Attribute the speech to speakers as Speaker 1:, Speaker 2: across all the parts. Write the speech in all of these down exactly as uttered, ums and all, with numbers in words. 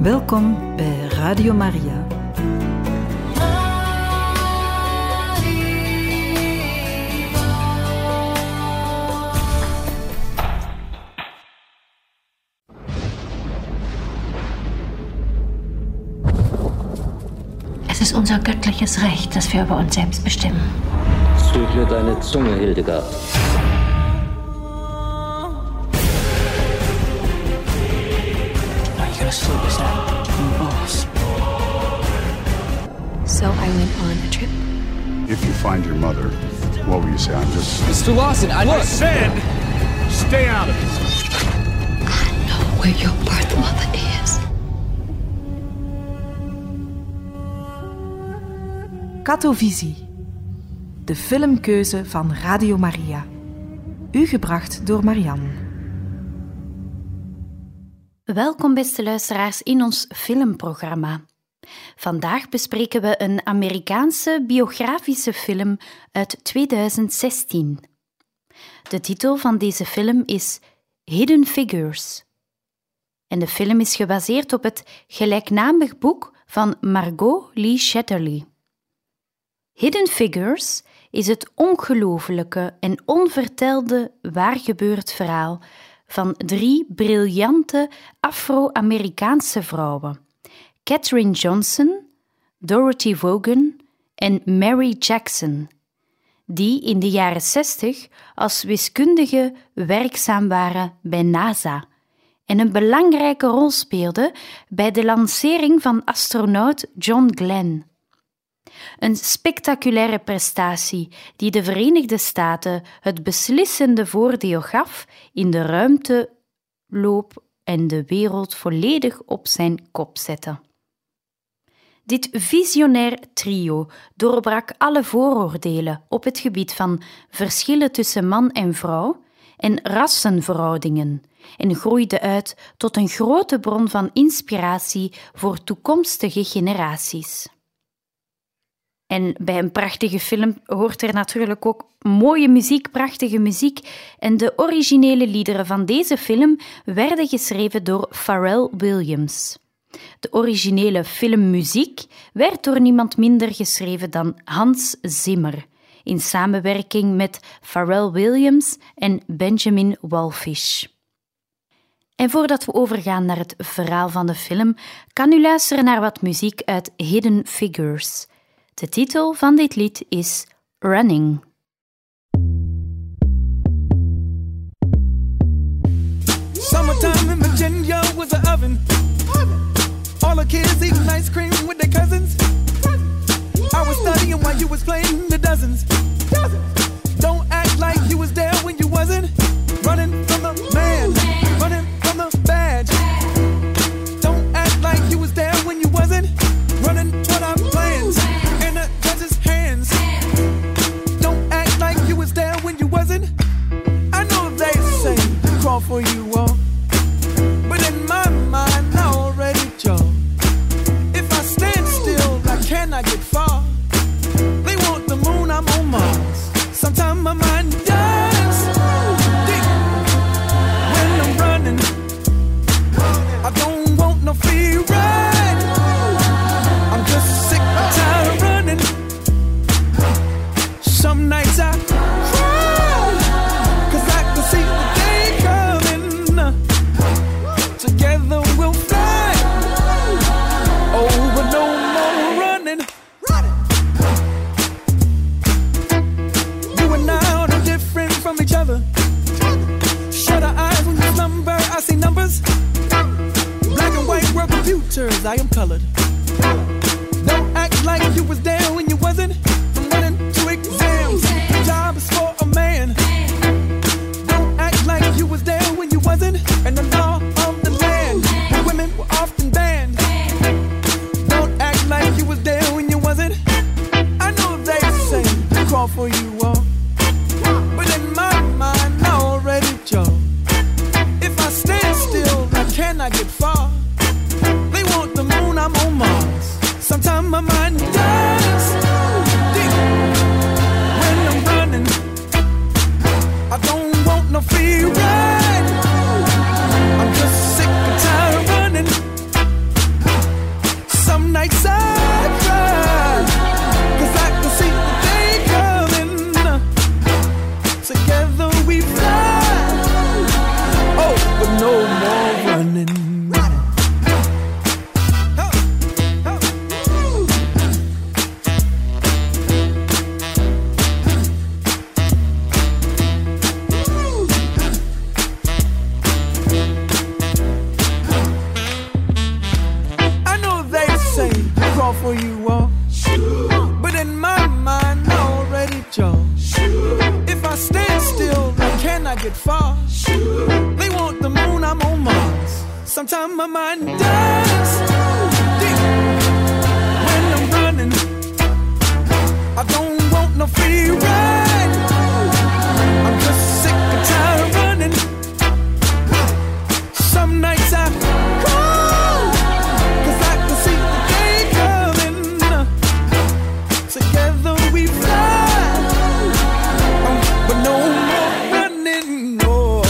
Speaker 1: Welkom bij Radio Maria.
Speaker 2: Es ist unser göttliches Recht, dass wir über uns selbst bestimmen.
Speaker 3: Zügle deine Zunge, Hildegard.
Speaker 4: Are you gonna slow this down? I'm the boss.
Speaker 5: So I went on a trip.
Speaker 6: If you find your mother, what will you say? I'm just...
Speaker 4: Mister Lawson, I
Speaker 7: I said, stay out of it.
Speaker 5: I know where your birth mother is.
Speaker 1: Katovisie, de filmkeuze van Radio Maria. U gebracht door Marianne.
Speaker 2: Welkom beste luisteraars in ons filmprogramma. Vandaag bespreken we een Amerikaanse biografische film uit tweeduizend zestien. De titel van deze film is Hidden Figures. En de film is gebaseerd op het gelijknamig boek van Margot Lee Shetterly. Hidden Figures is het ongelooflijke en onvertelde waargebeurd verhaal van drie briljante Afro-Amerikaanse vrouwen, Katherine Johnson, Dorothy Vaughan en Mary Jackson, die in de jaren zestig als wiskundige werkzaam waren bij NASA en een belangrijke rol speelden bij de lancering van astronaut John Glenn. Een spectaculaire prestatie die de Verenigde Staten het beslissende voordeel gaf in de ruimteloop en de wereld volledig op zijn kop zette. Dit visionair trio doorbrak alle vooroordelen op het gebied van verschillen tussen man en vrouw en rassenverhoudingen en groeide uit tot een grote bron van inspiratie voor toekomstige generaties. En bij een prachtige film hoort er natuurlijk ook mooie muziek, prachtige muziek. En de originele liederen van deze film werden geschreven door Pharrell Williams. De originele filmmuziek werd door niemand minder geschreven dan Hans Zimmer, in samenwerking met Pharrell Williams en Benjamin Wallfisch. En voordat we overgaan naar het verhaal van de film, kan u luisteren naar wat muziek uit Hidden Figures. De titel van dit lied is Running.
Speaker 8: Summertime in Virginia was an oven. All the kids eating ice cream with their cousins. I was studying while you was playing the dozens. Don't act like you was there when you wasn't. Running from the man, running from the badge. Don't act like you was there when you wasn't. Running toward our plans. There when you wasn't. I know they say crawl for you all, but in my mind I already chose. If I stand still, I cannot get far. They want the moon, I'm on Mars. Sometimes my mind dies deep when I'm running. I don't want no free ride. I'm just sick and tired of running. Some nights I I am colored. Don't act like you was there when you wasn't. From running to exams, the job is for a man. Don't act like you was there when you wasn't. And the law of the land, the women were often banned. Don't act like you was there when you wasn't. I know they say crawl for you all, but in my mind I already chose. If I stand still, I cannot get far. I'm on Mars. Sometimes my mind dies far. They want the moon, I'm on Mars. Sometimes my mind dies deep when I'm running. I don't want no free ride. I'm just sick and tired of running. Some nights I cry, 'cause I can see the day coming. Together we fly, um, but no more running, no.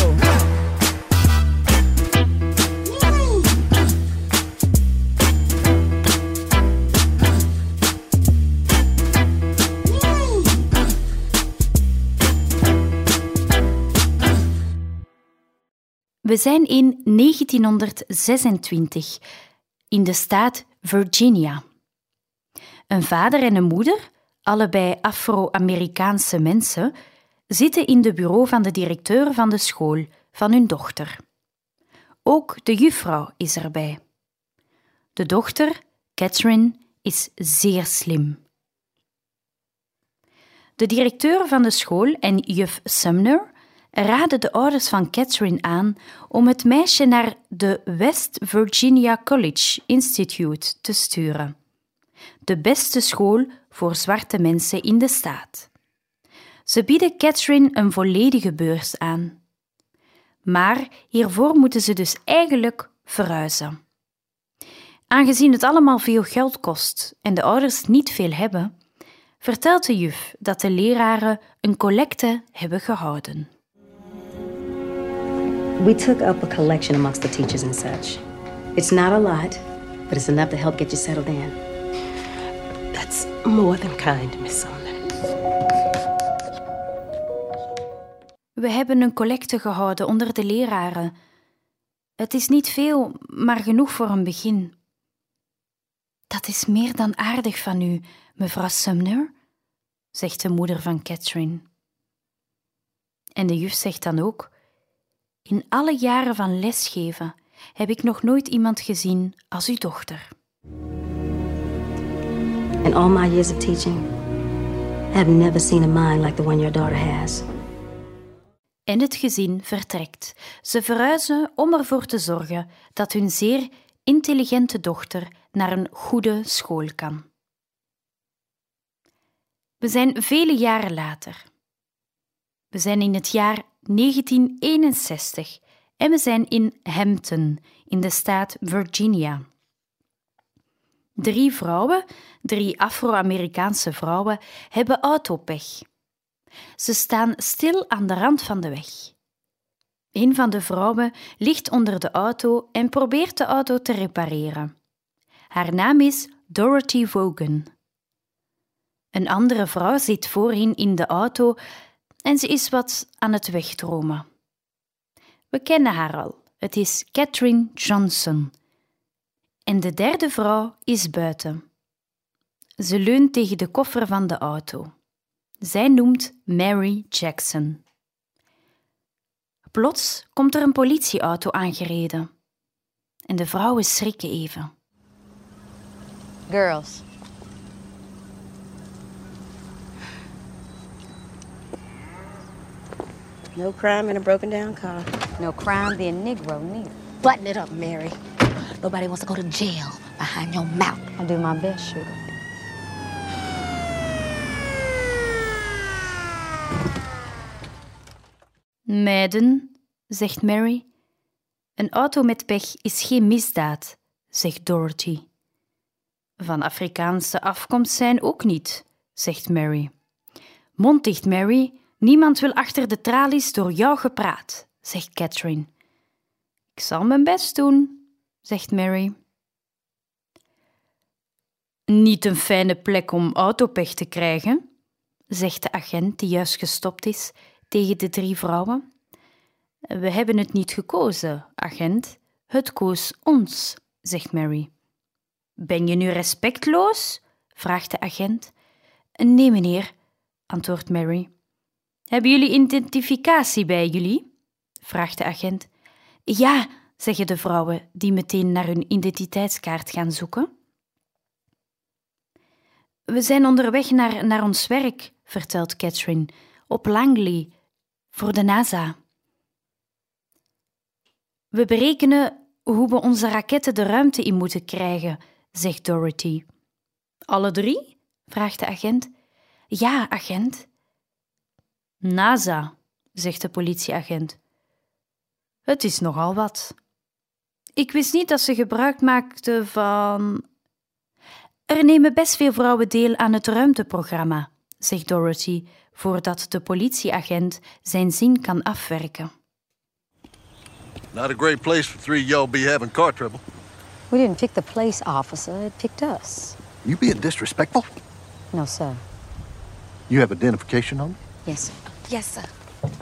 Speaker 2: We zijn in negentienhonderdzesentwintig in de staat Virginia. Een vader en een moeder, allebei Afro-Amerikaanse mensen, zitten in de bureau van de directeur van de school van hun dochter. Ook de juffrouw is erbij. De dochter, Catherine, is zeer slim. De directeur van de school en juf Sumner raden de ouders van Catherine aan om het meisje naar de West Virginia College Institute te sturen, de beste school voor zwarte mensen in de staat. Ze bieden Catherine een volledige beurs aan. Maar hiervoor moeten ze dus eigenlijk verhuizen. Aangezien het allemaal veel geld kost en de ouders niet veel hebben, vertelt de juf dat de leraren een collecte hebben gehouden.
Speaker 9: We took up a collection amongst the teachers and such. It's not a lot, but it's enough to help get you settled in.
Speaker 10: That's more than kind, Miss Sumner.
Speaker 2: We hebben een collecte gehouden onder de leraren. Het is niet veel, maar genoeg voor een begin. Dat is meer dan aardig van u, mevrouw Sumner, zegt de moeder van Catherine. En de juf zegt dan ook: in alle jaren van lesgeven heb ik nog nooit iemand gezien als uw dochter.
Speaker 9: In all my years of teaching, I have never seen a mind like the one your daughter has.
Speaker 2: En het gezin vertrekt. Ze verhuizen om ervoor te zorgen dat hun zeer intelligente dochter naar een goede school kan. We zijn vele jaren later. We zijn in het jaar negentien eenenzestig en we zijn in Hampton, in de staat Virginia. Drie vrouwen, drie Afro-Amerikaanse vrouwen, hebben autopech. Ze staan stil aan de rand van de weg. Een van de vrouwen ligt onder de auto en probeert de auto te repareren. Haar naam is Dorothy Vaughan. Een andere vrouw zit voorin in de auto en ze is wat aan het wegdromen. We kennen haar al. Het is Catherine Johnson. En de derde vrouw is buiten. Ze leunt tegen de koffer van de auto. Zij noemt Mary Jackson. Plots komt er een politieauto aangereden. En de vrouwen schrikken even.
Speaker 11: Girls.
Speaker 10: No crime in a broken down car.
Speaker 11: No crime being Negro, neither.
Speaker 10: Button it up, Mary. Nobody wants to go to jail behind your mouth.
Speaker 11: I'll do my best, sugar.
Speaker 2: Meiden, zegt Mary. Een auto met pech is geen misdaad, zegt Dorothy. Van Afrikaanse afkomst zijn ook niet, zegt Mary. Mond dicht, Mary. Niemand wil achter de tralies door jou gepraat, zegt Catherine. Ik zal mijn best doen, zegt Mary. Niet een fijne plek om autopech te krijgen, zegt de agent die juist gestopt is tegen de drie vrouwen. We hebben het niet gekozen, agent. Het koos ons, zegt Mary. Ben je nu respectloos? Vraagt de agent. Nee, meneer, antwoordt Mary. Hebben jullie identificatie bij jullie? Vraagt de agent. Ja, zeggen de vrouwen, die meteen naar hun identiteitskaart gaan zoeken. We zijn onderweg naar, naar ons werk, vertelt Catherine, op Langley, voor de NASA. We berekenen hoe we onze raketten de ruimte in moeten krijgen, zegt Dorothy. Alle drie? Vraagt de agent. Ja, agent. NASA, zegt de politieagent. Het is nogal wat. Ik wist niet dat ze gebruik maakten van... Er nemen best veel vrouwen deel aan het ruimteprogramma, zegt Dorothy, voordat de politieagent zijn zin kan afwerken.
Speaker 12: Not a great place for three y'all be having car trouble.
Speaker 11: We didn't pick the place, officer. It picked us.
Speaker 12: You being disrespectful?
Speaker 11: No, sir.
Speaker 12: You have identification on me?
Speaker 11: Yes, sir.
Speaker 10: Yes, sir.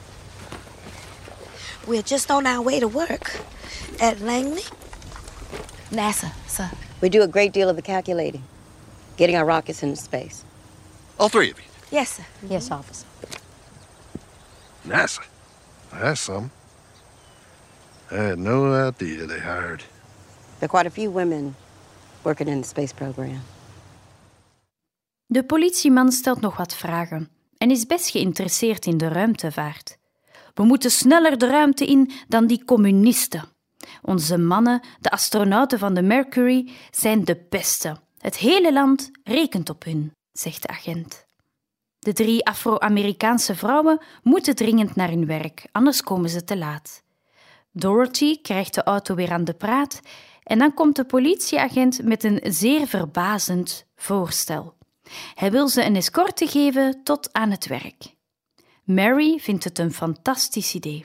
Speaker 10: We're just on our way to work at Langley. NASA, sir.
Speaker 9: We do a great deal of the calculating, getting our rockets into space.
Speaker 12: All three of you?
Speaker 10: Yes, sir.
Speaker 11: Yes, officer.
Speaker 12: NASA? That's something. I had no idea they hired.
Speaker 9: There are quite a few women working in the space program.
Speaker 2: De politieman stelt nog wat vragen en is best geïnteresseerd in de ruimtevaart. We moeten sneller de ruimte in dan die communisten. Onze mannen, de astronauten van de Mercury, zijn de beste. Het hele land rekent op hun, zegt de agent. De drie Afro-Amerikaanse vrouwen moeten dringend naar hun werk, anders komen ze te laat. Dorothy krijgt de auto weer aan de praat en dan komt de politieagent met een zeer verbazend voorstel. Hij wil ze een escorte geven tot aan het werk. Mary vindt het een fantastisch idee.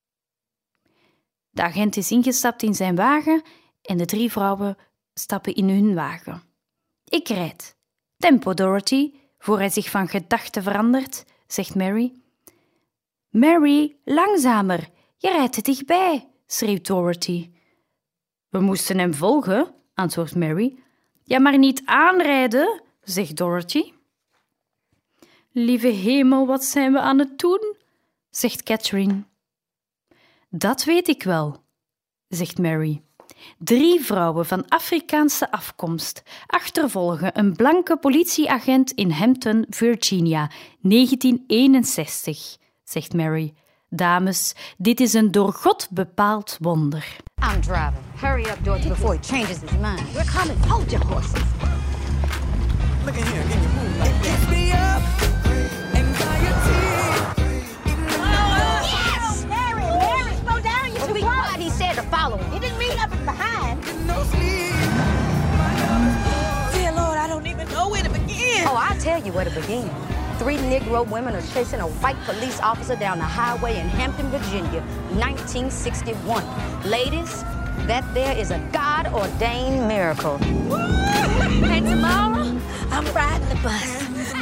Speaker 2: De agent is ingestapt in zijn wagen en de drie vrouwen stappen in hun wagen. Ik rijd. Tempo, Dorothy, voor hij zich van gedachten verandert, zegt Mary. Mary, langzamer, je rijdt te dichtbij, schreeuwt Dorothy. We moesten hem volgen, antwoordt Mary. Ja, maar niet aanrijden, zegt Dorothy. Lieve hemel, wat zijn we aan het doen? Zegt Catherine. Dat weet ik wel, zegt Mary. Drie vrouwen van Afrikaanse afkomst achtervolgen een blanke politieagent in Hampton, Virginia, negentien eenenzestig, zegt Mary. Dames, dit is een door God bepaald wonder.
Speaker 11: I'm driving. Hurry up, Dorothy, before he changes his mind.
Speaker 10: We're coming. Hold your horses.
Speaker 8: Look at here, can you move like that? Gets me up, anxiety.
Speaker 10: Yes! Mary, Mary, slow down. You should be quiet. He said to follow him. He didn't mean up behind.
Speaker 8: No sleep.
Speaker 10: Dear Lord, I don't even know where to begin.
Speaker 11: Oh, I'll tell you where to begin. Three Negro women are chasing a white police officer down the highway in Hampton, Virginia, nineteen sixty-one. Ladies, that there is a God-ordained miracle.
Speaker 10: And tomorrow, I'm riding the bus.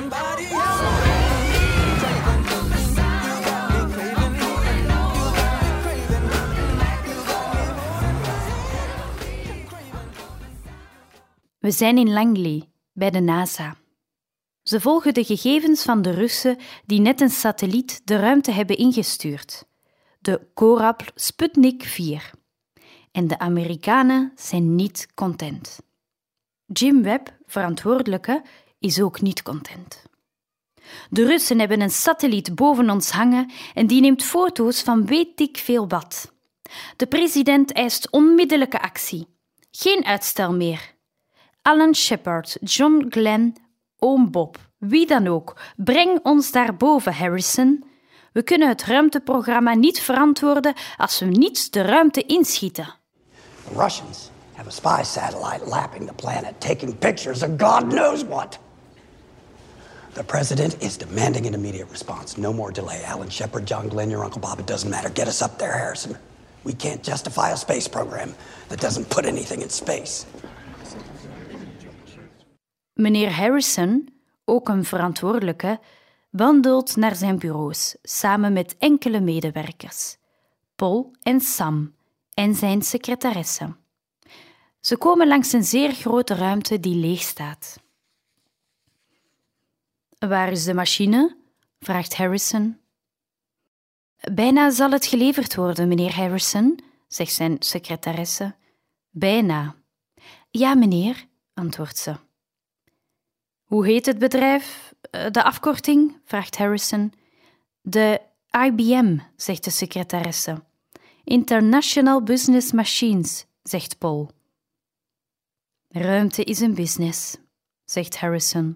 Speaker 2: We zijn in Langley, bij de NASA. Ze volgen de gegevens van de Russen die net een satelliet de ruimte hebben ingestuurd, de Korabl Sputnik vier. En de Amerikanen zijn niet content. Jim Webb, verantwoordelijke, is ook niet content. De Russen hebben een satelliet boven ons hangen en die neemt foto's van weet ik veel wat. De president eist onmiddellijke actie. Geen uitstel meer. Alan Shepard, John Glenn, oom Bob, wie dan ook, breng ons daarboven, Harrison. We kunnen het ruimteprogramma niet verantwoorden als we niet de ruimte inschieten.
Speaker 13: The Russians have a spy satellite lapping the planet, taking pictures of God knows what. The president is demanding an immediate response. No more delay. Alan Shepard, John Glenn, your Uncle Bob, it doesn't matter. Get us up there, Harrison. We can't justify a space program that doesn't put anything in space.
Speaker 2: Meneer Harrison, ook een verantwoordelijke, wandelt naar zijn bureaus samen met enkele medewerkers, Paul en Sam en zijn secretaresse. Ze komen langs een zeer grote ruimte die leeg staat. Waar is de machine? Vraagt Harrison. Bijna zal het geleverd worden, meneer Harrison, zegt zijn secretaresse. Bijna. Ja, meneer, antwoordt ze. Hoe heet het bedrijf? De afkorting? Vraagt Harrison. De I B M, zegt de secretaresse. International Business Machines, zegt Paul. Ruimte is een business, zegt Harrison.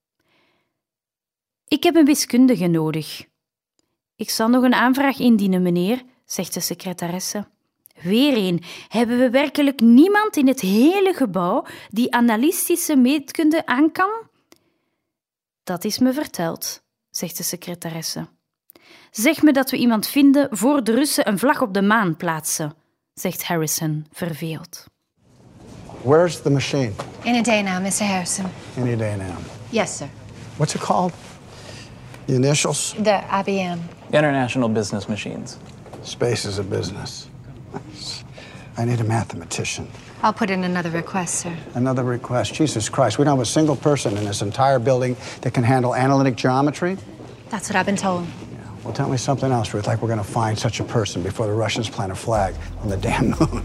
Speaker 2: Ik heb een wiskundige nodig. Ik zal nog een aanvraag indienen, meneer, zegt de secretaresse. Weer een. Hebben we werkelijk niemand in het hele gebouw die analytische meetkunde aan kan? Dat is me verteld, zegt de secretaresse. Zeg me dat we iemand vinden voor de Russen een vlag op de maan plaatsen, zegt Harrison, verveeld.
Speaker 14: Where's the machine?
Speaker 15: In a day now, Mister Harrison.
Speaker 14: Any day now.
Speaker 15: Yes, sir.
Speaker 14: What's it called? The initials?
Speaker 15: The I B M.
Speaker 4: International Business Machines.
Speaker 14: Space is a business. I need a mathematician.
Speaker 15: I'll put in another request, sir.
Speaker 14: Another request? Jesus Christ, we don't have a single person in this entire building that can handle analytic geometry?
Speaker 15: That's what I've been told.
Speaker 14: Yeah. Well, tell me something else, Ruth, like we're going to find such a person before the Russians plant a flag on the damn moon.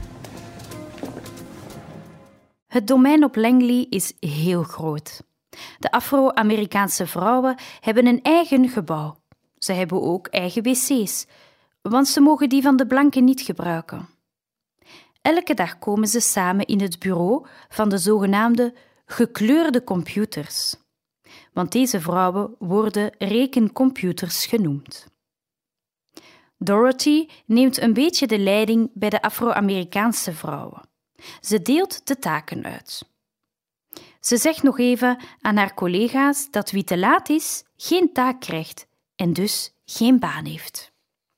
Speaker 2: Het domein op Langley is heel groot. De Afro-Amerikaanse vrouwen hebben een eigen gebouw. Ze hebben ook eigen wc's, want ze mogen die van de blanken niet gebruiken. Elke dag komen ze samen in het bureau van de zogenaamde gekleurde computers. Want deze vrouwen worden rekencomputers genoemd. Dorothy neemt een beetje de leiding bij de Afro-Amerikaanse vrouwen. Ze deelt de taken uit. Ze zegt nog even aan haar collega's dat wie te laat is, geen taak krijgt en dus geen baan heeft.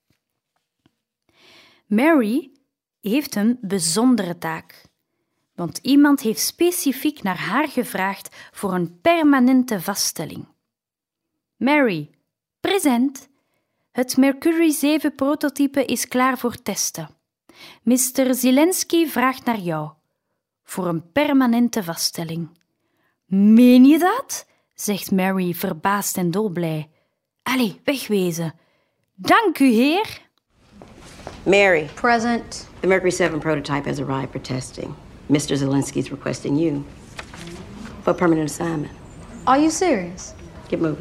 Speaker 2: Mary heeft een bijzondere taak, want iemand heeft specifiek naar haar gevraagd voor een permanente vaststelling. Mary, present. Het Mercury zeven prototype is klaar voor testen. mister Zelensky vraagt naar jou voor een permanente vaststelling. Meen je dat? Zegt Mary verbaasd en dolblij. Allee, wegwezen. Dank u, heer.
Speaker 9: Mary.
Speaker 11: Present.
Speaker 9: The Mercury seven prototype has arrived for testing. mister Zelensky is requesting you for a permanent assignment.
Speaker 15: Are you serious?
Speaker 9: Get moving.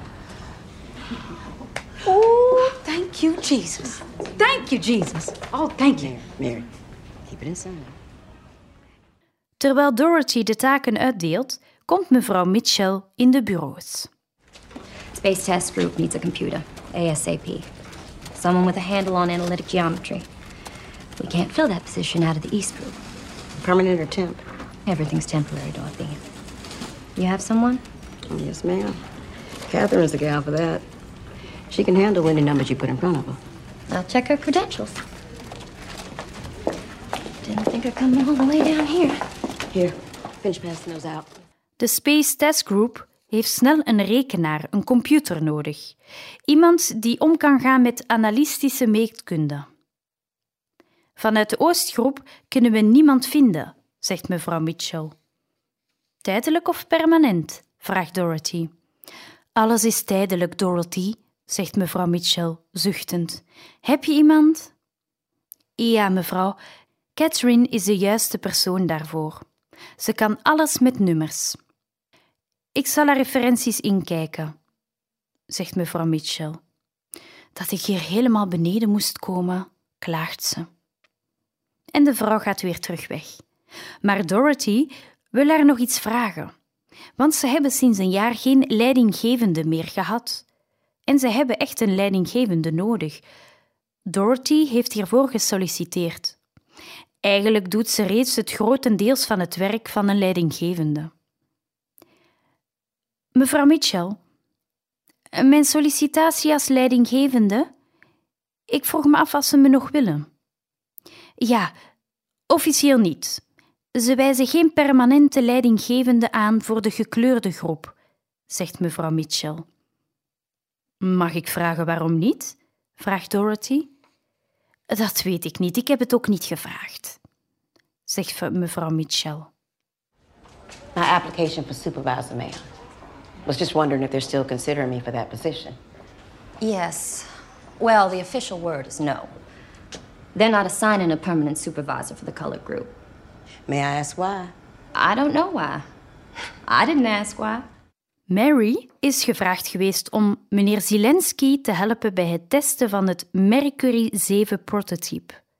Speaker 11: Oh, thank you, Jesus. Thank you, Jesus. Oh, thank you.
Speaker 9: Mary, Mary, keep it inside.
Speaker 2: Terwijl Dorothy de taken uitdeelt, komt mevrouw Mitchell in de bureaus.
Speaker 16: Space Test Group needs a computer, ASAP. Someone with a handle on analytic geometry. We can't fill that position out of the East Group.
Speaker 9: Permanent or temp?
Speaker 16: Everything's temporary, Dorothy. You have someone?
Speaker 9: Oh, yes, ma'am. Catherine's the gal for that. She can handle any numbers you put in front of her.
Speaker 16: I'll check her credentials. Didn't think I'd come all the way down here.
Speaker 9: Here, finish passing those out.
Speaker 2: De Space Test Group heeft snel een rekenaar, een computer nodig. Iemand die om kan gaan met analytische meetkunde. Vanuit de Oostgroep kunnen we niemand vinden, zegt mevrouw Mitchell. Tijdelijk of permanent? Vraagt Dorothy. Alles is tijdelijk, Dorothy, zegt mevrouw Mitchell, zuchtend. Heb je iemand? Ja, mevrouw. Catherine is de juiste persoon daarvoor. Ze kan alles met nummers. Ik zal haar referenties inkijken, zegt mevrouw Mitchell. Dat ik hier helemaal beneden moest komen, klaagt ze. En de vrouw gaat weer terug weg. Maar Dorothy wil haar nog iets vragen, want ze hebben sinds een jaar geen leidinggevende meer gehad. En ze hebben echt een leidinggevende nodig. Dorothy heeft hiervoor gesolliciteerd. Eigenlijk doet ze reeds het grotendeels van het werk van een leidinggevende. Mevrouw Mitchell, mijn sollicitatie als leidinggevende? Ik vroeg me af of ze me nog willen. Ja, officieel niet. Ze wijzen geen permanente leidinggevende aan voor de gekleurde groep, zegt mevrouw Mitchell. Mag ik vragen waarom niet? Vraagt Dorothy. Dat weet ik niet, ik heb het ook niet gevraagd, zegt mevrouw Mitchell.
Speaker 9: My application for supervisor, ma'am. Was just wondering if they're still considering me for that position.
Speaker 16: Yes. Well, the official word is no. They're not assigning a permanent supervisor for the colored group.
Speaker 9: May I ask why?
Speaker 16: I don't know why. I didn't ask why.
Speaker 2: Mary is gevraagd geweest om meneer Zelensky te helpen bij het testen van het Mercury zeven prototype.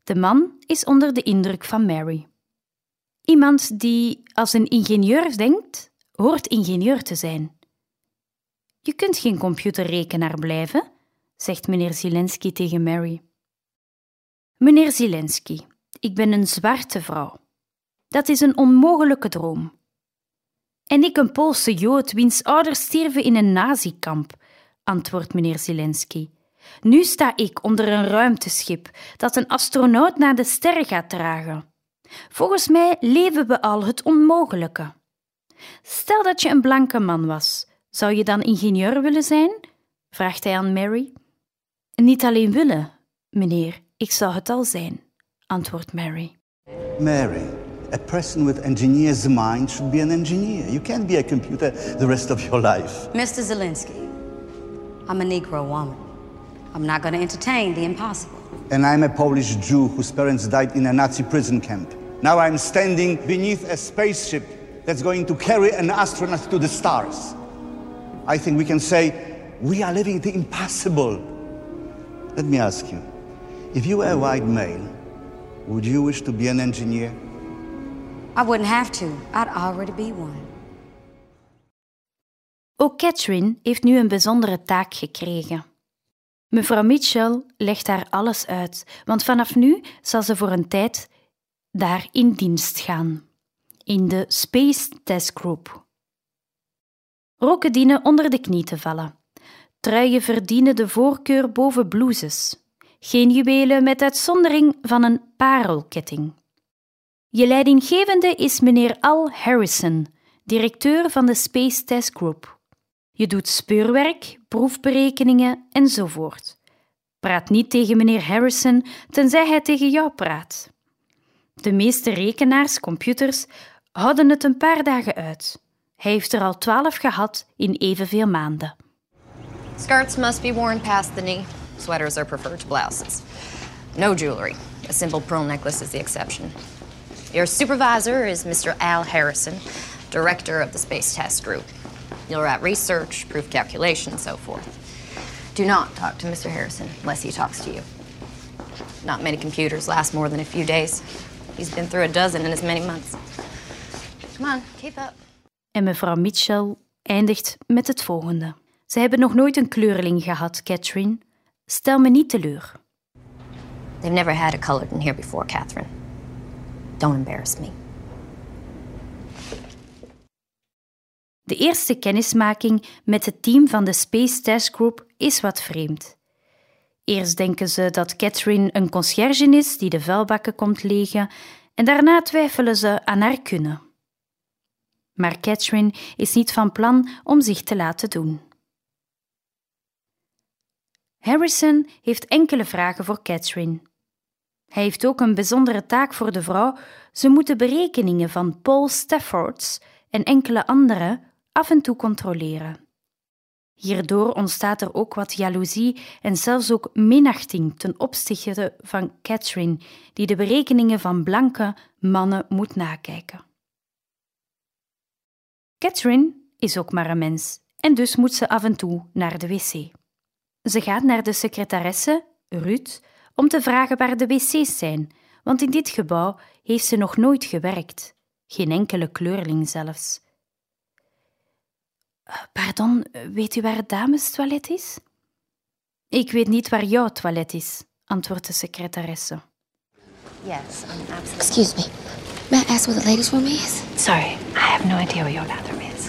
Speaker 2: De man is onder de indruk van Mary. Iemand die als een ingenieur denkt, hoort ingenieur te zijn. Je kunt geen computerrekenaar blijven, zegt meneer Zelensky tegen Mary. Meneer Zelensky, ik ben een zwarte vrouw. Dat is een onmogelijke droom. En ik een Poolse Jood wiens ouders stierven in een nazikamp, antwoordt meneer Zelensky. Nu sta ik onder een ruimteschip dat een astronaut naar de sterren gaat dragen. Volgens mij leven we al het onmogelijke. Stel dat je een blanke man was, zou je dan ingenieur willen zijn? Vraagt hij aan Mary. Niet alleen willen, meneer, ik zou het al zijn, antwoordt Mary.
Speaker 17: Mary, a person with engineer's mind should be an engineer. You can't be a computer the rest of your life.
Speaker 11: Mister Zelensky, I'm a Negro woman. I'm not going to entertain the impossible.
Speaker 17: And I'm a Polish Jew whose parents died in a Nazi prison camp. Now I'm standing beneath a spaceship that's going to carry an astronaut to the stars. I think we can say we are living the impossible. Let me ask you, if you were a white male, would you wish to be an engineer?
Speaker 11: I wouldn't have to. I'd already be one.
Speaker 2: Ook Catherine heeft nu een bijzondere taak gekregen. Mevrouw Mitchell legt haar alles uit, want vanaf nu zal ze voor een tijd daar in dienst gaan, in de Space Task Group. Rokken dienen onder de knie te vallen. Truien verdienen de voorkeur boven blouses. Geen juwelen met uitzondering van een parelketting. Je leidinggevende is meneer Al Harrison, directeur van de Space Task Group. Je doet speurwerk, proefberekeningen enzovoort. Praat niet tegen meneer Harrison, tenzij hij tegen jou praat. De meeste rekenaars, computers, houden het een paar dagen uit. Hij heeft er al twaalf gehad in evenveel maanden.
Speaker 18: Skirts must be worn past the knee. Sweaters are preferred to blouses. No jewelry. A simple pearl necklace is the exception. Your supervisor is Mister Al Harrison, director of the Space Test Group. You'll write research, proof calculation, and so forth. Do not talk to Mister Harrison unless he talks to you. Not many computers last more than a few days. He's been through a dozen in as many months. Come on, keep up.
Speaker 2: En mevrouw Mitchell eindigt met het volgende. Ze hebben nog nooit een kleurling gehad, Catherine. Stel me niet teleur.
Speaker 18: They've never had a colored in here before, Catherine. Don't embarrass me.
Speaker 2: De eerste kennismaking met het team van de Space Task Group is wat vreemd. Eerst denken ze dat Catherine een conciërge is die de vuilbakken komt legen en daarna twijfelen ze aan haar kunnen. Maar Catherine is niet van plan om zich te laten doen. Harrison heeft enkele vragen voor Catherine. Hij heeft ook een bijzondere taak voor de vrouw. Ze moet de berekeningen van Paul Staffords en enkele anderen af en toe controleren. Hierdoor ontstaat er ook wat jaloezie en zelfs ook minachting ten opzichte van Catherine, die de berekeningen van blanke mannen moet nakijken. Catherine is ook maar een mens en dus moet ze af en toe naar de wc. Ze gaat naar de secretaresse, Ruth, om te vragen waar de wc's zijn, want in dit gebouw heeft ze nog nooit gewerkt. Geen enkele kleurling zelfs. Pardon, weet u waar het damestoilet is? Ik weet niet waar jouw toilet is, antwoordt de secretaresse.
Speaker 18: Yes, I'm absolutely...
Speaker 10: Excuse me. May I ask where the ladies' room is?
Speaker 18: Sorry, I have no idea where your bathroom is.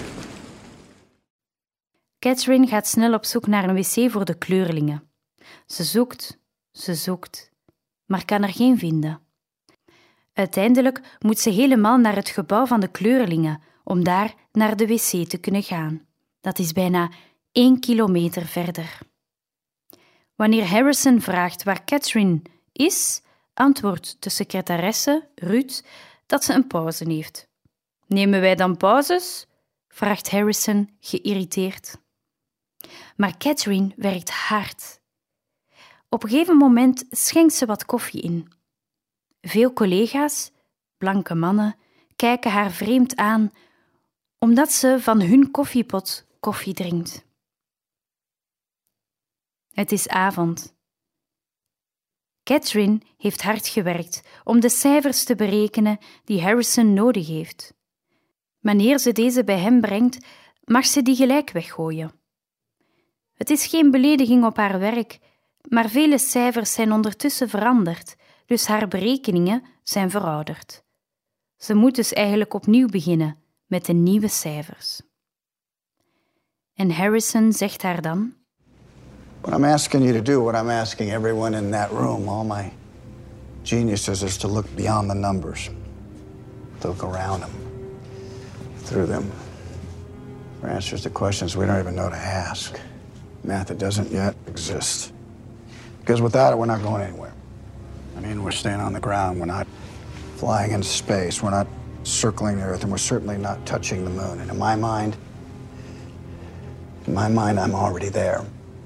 Speaker 2: Catherine gaat snel op zoek naar een wc voor de kleurlingen. Ze zoekt, ze zoekt, maar kan er geen vinden. Uiteindelijk moet ze helemaal naar het gebouw van de kleurlingen om daar naar de wc te kunnen gaan. Dat is bijna één kilometer verder. Wanneer Harrison vraagt waar Catherine is, antwoordt de secretaresse, Ruth, dat ze een pauze heeft. Nemen wij dan pauzes? Vraagt Harrison, geïrriteerd. Maar Catherine werkt hard. Op een gegeven moment schenkt ze wat koffie in. Veel collega's, blanke mannen, kijken haar vreemd aan, omdat ze van hun koffiepot koffie drinkt. Het is avond. Catherine heeft hard gewerkt om de cijfers te berekenen die Harrison nodig heeft. Wanneer ze deze bij hem brengt, mag ze die gelijk weggooien. Het is geen belediging op haar werk, maar vele cijfers zijn ondertussen veranderd, dus haar berekeningen zijn verouderd. Ze moet dus eigenlijk opnieuw beginnen met de nieuwe cijfers. En Harrison zegt haar dan:
Speaker 14: What I'm asking you to do, what I'm asking everyone in that room, all my geniuses, is to look beyond the numbers, to look around them, through them, for answers to questions we don't even know to ask, math that doesn't yet exist. Because without it, we're not going anywhere. I mean, we're staying on the ground, we're not flying into space, we're not circling the Earth, and we're certainly not touching the moon. And in my mind, in my mind, I'm already there.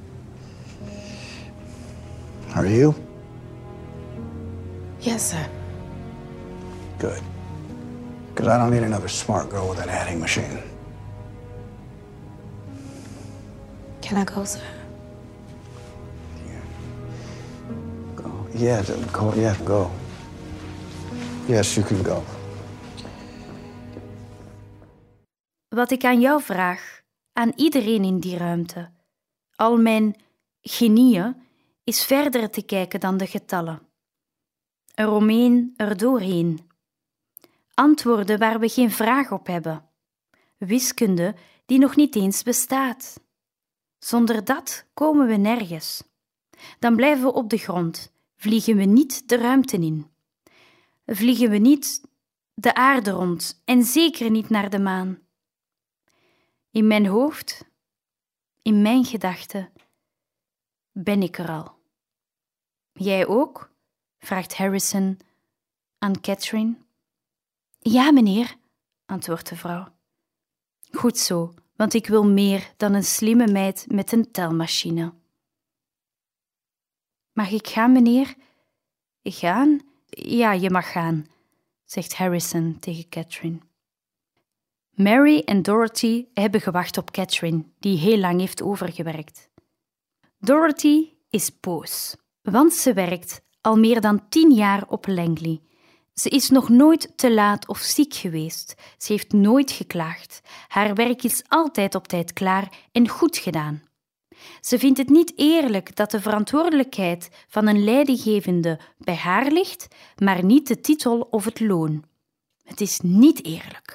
Speaker 14: Are you?
Speaker 10: Yes, sir.
Speaker 14: Good. Because I don't need another smart girl with an adding machine.
Speaker 10: Can I go, sir?
Speaker 14: Go. Yeah, go. Yeah, go. Yes, you can go.
Speaker 2: Wat ik aan jou vraag, aan iedereen in die ruimte, al mijn genieën, is verder te kijken dan de getallen. Eromheen, erdoorheen. Antwoorden waar we geen vraag op hebben. Wiskunde die nog niet eens bestaat. Zonder dat komen we nergens. Dan blijven we op de grond, vliegen we niet de ruimte in. Vliegen we niet de aarde rond en zeker niet naar de maan. In mijn hoofd, in mijn gedachten, ben ik er al. Jij ook? Vraagt Harrison aan Catherine. Ja, meneer, antwoordt de vrouw. Goed zo, want ik wil meer dan een slimme meid met een telmachine. Mag ik gaan, meneer? Gaan? Ja, je mag gaan, zegt Harrison tegen Catherine. Mary en Dorothy hebben gewacht op Catherine, die heel lang heeft overgewerkt. Dorothy is boos, want ze werkt al meer dan tien jaar op Langley. Ze is nog nooit te laat of ziek geweest. Ze heeft nooit geklaagd. Haar werk is altijd op tijd klaar en goed gedaan. Ze vindt het niet eerlijk dat de verantwoordelijkheid van een leidinggevende bij haar ligt, maar niet de titel of het loon. Het is niet eerlijk.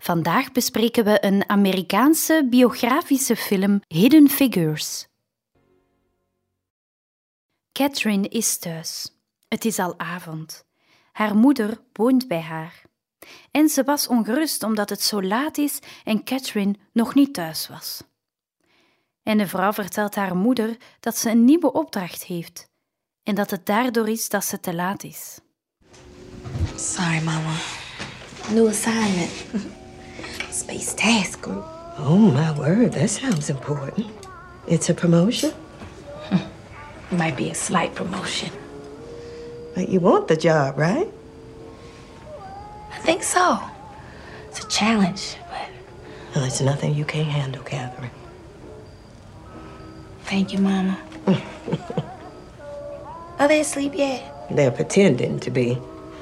Speaker 2: Vandaag bespreken we een Amerikaanse biografische film Hidden Figures. Catherine is thuis. Het is al avond. Haar moeder woont bij haar. En ze was ongerust omdat het zo laat is en Catherine nog niet thuis was. En de vrouw vertelt haar moeder dat ze een nieuwe opdracht heeft en dat het daardoor is dat ze te laat is.
Speaker 10: Sorry, Mama. New assignment. Space Task Group.
Speaker 19: Oh, my word, that sounds important. It's a promotion?
Speaker 10: It might be a slight promotion.
Speaker 19: But you want the job, right?
Speaker 10: I think so. It's a challenge, but...
Speaker 19: Well, it's nothing you can't handle, Catherine.
Speaker 10: Thank you, Mama. Are they asleep yet?
Speaker 19: They're pretending to be.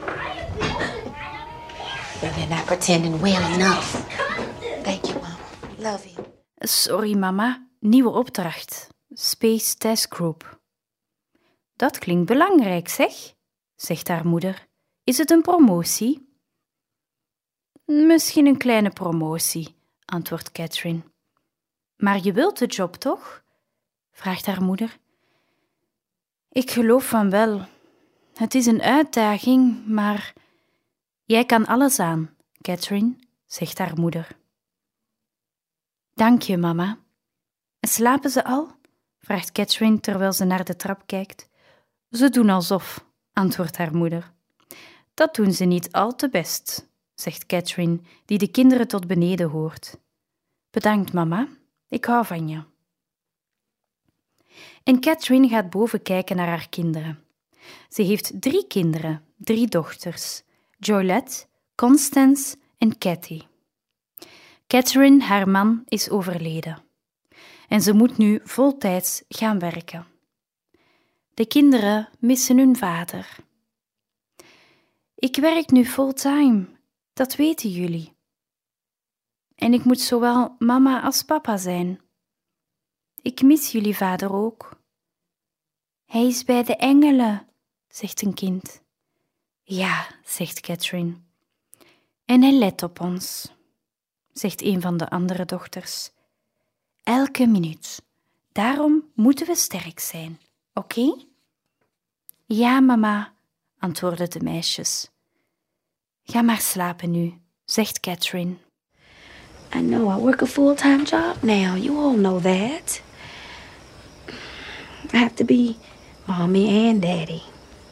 Speaker 10: But they're not pretending well enough. Thank you, Mama. Love you.
Speaker 2: Sorry, mama. Nieuwe opdracht. Space Task Group. Dat klinkt belangrijk, zeg, zegt haar moeder. Is het een promotie? Misschien een kleine promotie, antwoordt Catherine. Maar je wilt de job, toch? Vraagt haar moeder. Ik geloof van wel. Het is een uitdaging, maar... Jij kan alles aan, Catherine, zegt haar moeder. Dank je, mama. Slapen ze al? Vraagt Catherine terwijl ze naar de trap kijkt. Ze doen alsof, antwoordt haar moeder. Dat doen ze niet al te best, zegt Catherine, die de kinderen tot beneden hoort. Bedankt, mama. Ik hou van je. En Catherine gaat boven kijken naar haar kinderen. Ze heeft drie kinderen, drie dochters. Jolette, Constance en Cathy. Catherine, haar man, is overleden. En ze moet nu voltijds gaan werken. De kinderen missen hun vader. Ik werk nu fulltime, dat weten jullie. En ik moet zowel mama als papa zijn. Ik mis jullie vader ook. Hij is bij de engelen, zegt een kind. Ja, zegt Catherine. En hij let op ons, zegt een van de andere dochters. Elke minuut. Daarom moeten we sterk zijn, oké? Okay? Ja, mama, antwoorden de meisjes. Ga maar slapen nu, zegt Catherine.
Speaker 10: I know, I work a full-time job now. You all know that. I have to be mommy and daddy.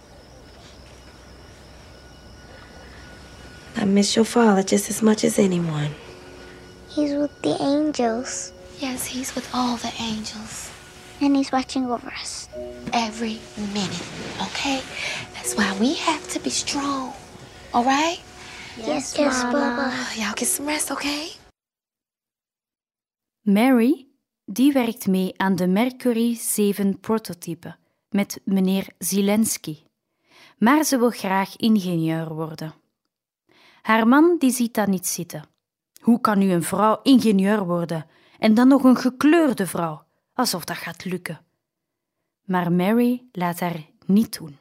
Speaker 10: I miss your father just as much as anyone.
Speaker 20: He's with the angels.
Speaker 10: Yes, he's with all the angels.
Speaker 20: And he's watching over us.
Speaker 10: Every minute, okay? That's why we have to be strong, all right?
Speaker 20: Yes, yes, Mama.
Speaker 10: Y'all get some rest, okay?
Speaker 2: Mary, die werkt mee aan de Mercury zeven prototype met meneer Zelensky. Maar ze wil graag ingenieur worden. Haar man die ziet dat niet zitten. Hoe kan nu een vrouw ingenieur worden en dan nog een gekleurde vrouw? Alsof dat gaat lukken. Maar Mary laat haar niet doen.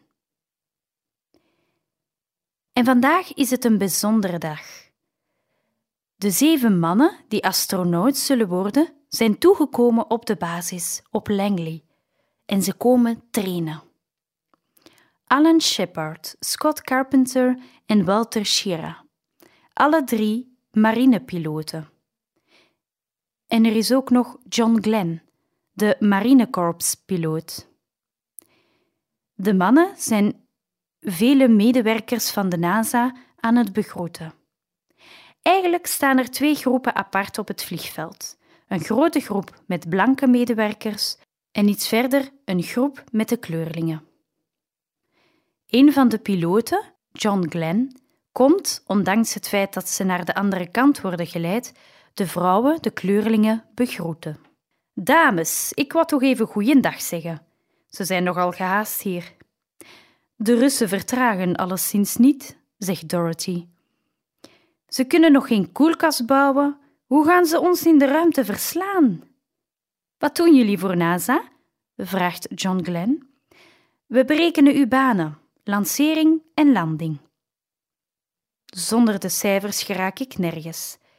Speaker 2: En vandaag is het een bijzondere dag. De zeven mannen die astronaut zullen worden, zijn toegekomen op de basis op Langley en ze komen trainen. Alan Shepard, Scott Carpenter en Walter Schirra. Alle drie marinepiloten. En er is ook nog John Glenn, de marinekorpspiloot. De mannen zijn vele medewerkers van de NASA aan het begroeten. Eigenlijk staan er twee groepen apart op het vliegveld. Een grote groep met blanke medewerkers en iets verder een groep met de kleurlingen. Een van de piloten, John Glenn, komt, ondanks het feit dat ze naar de andere kant worden geleid, de vrouwen, de kleurlingen, begroeten. Dames, ik wou toch even goeiedag zeggen. Ze zijn nogal gehaast hier. De Russen vertragen alleszins niet, zegt Dorothy. Ze kunnen nog geen koelkast bouwen. Hoe gaan ze ons in de ruimte verslaan? Wat doen jullie voor NASA? Vraagt John Glenn. We berekenen uw banen, lancering en landing. Zonder de cijfers geraak ik nergens.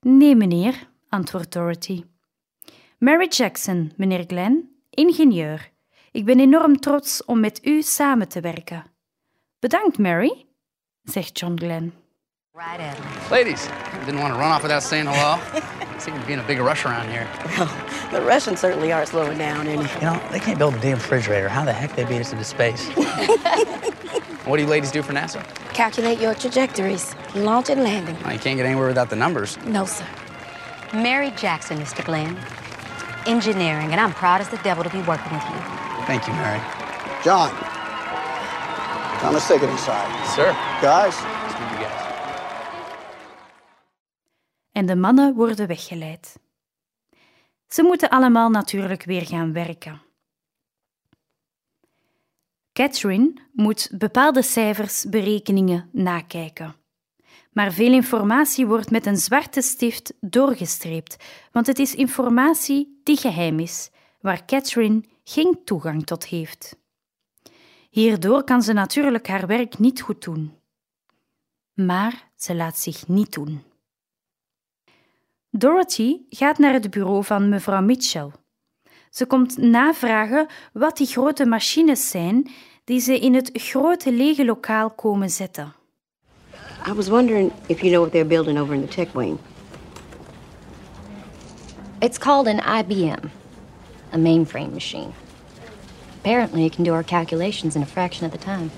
Speaker 2: Nee, meneer, antwoordt Dorothy. Mary Jackson, meneer Glenn, ingenieur. Ik ben enorm trots om met u samen te werken. Bedankt, Mary, zegt John Glenn.
Speaker 11: Right at him.
Speaker 21: Ladies, didn't want to run off without saying hello. Seem to be in a big rush around here.
Speaker 22: Well, the Russians certainly are slowing down, and
Speaker 21: You know, they can't build a damn refrigerator. How the heck they beat us into space? What do you ladies do for NASA?
Speaker 10: Calculate your trajectories, launch and landing.
Speaker 21: Well, you can't get anywhere without the numbers.
Speaker 10: No, sir.
Speaker 11: Mary Jackson, Mister Glenn. Engineering, and I'm proud as the devil to be working with you.
Speaker 21: Thank you, Mary.
Speaker 14: John, Thomas, take it inside.
Speaker 21: Sir.
Speaker 14: Guys.
Speaker 21: You guys.
Speaker 2: En de mannen worden weggeleid. Ze moeten allemaal natuurlijk weer gaan werken. Catherine moet bepaalde cijfers, berekeningen nakijken. Maar veel informatie wordt met een zwarte stift doorgestreept, want het is informatie die geheim is, waar Catherine geen toegang tot heeft. Hierdoor kan ze natuurlijk haar werk niet goed doen. Maar ze laat zich niet doen. Dorothy gaat naar het bureau van mevrouw Mitchell. Ze komt navragen wat die grote machines zijn die ze in het grote lege lokaal komen zetten.
Speaker 9: I was wondering if you know what they're building over in the tech wing.
Speaker 16: It's called an I B M, a mainframe machine. Apparently, it can do our calculations in a fraction of the time.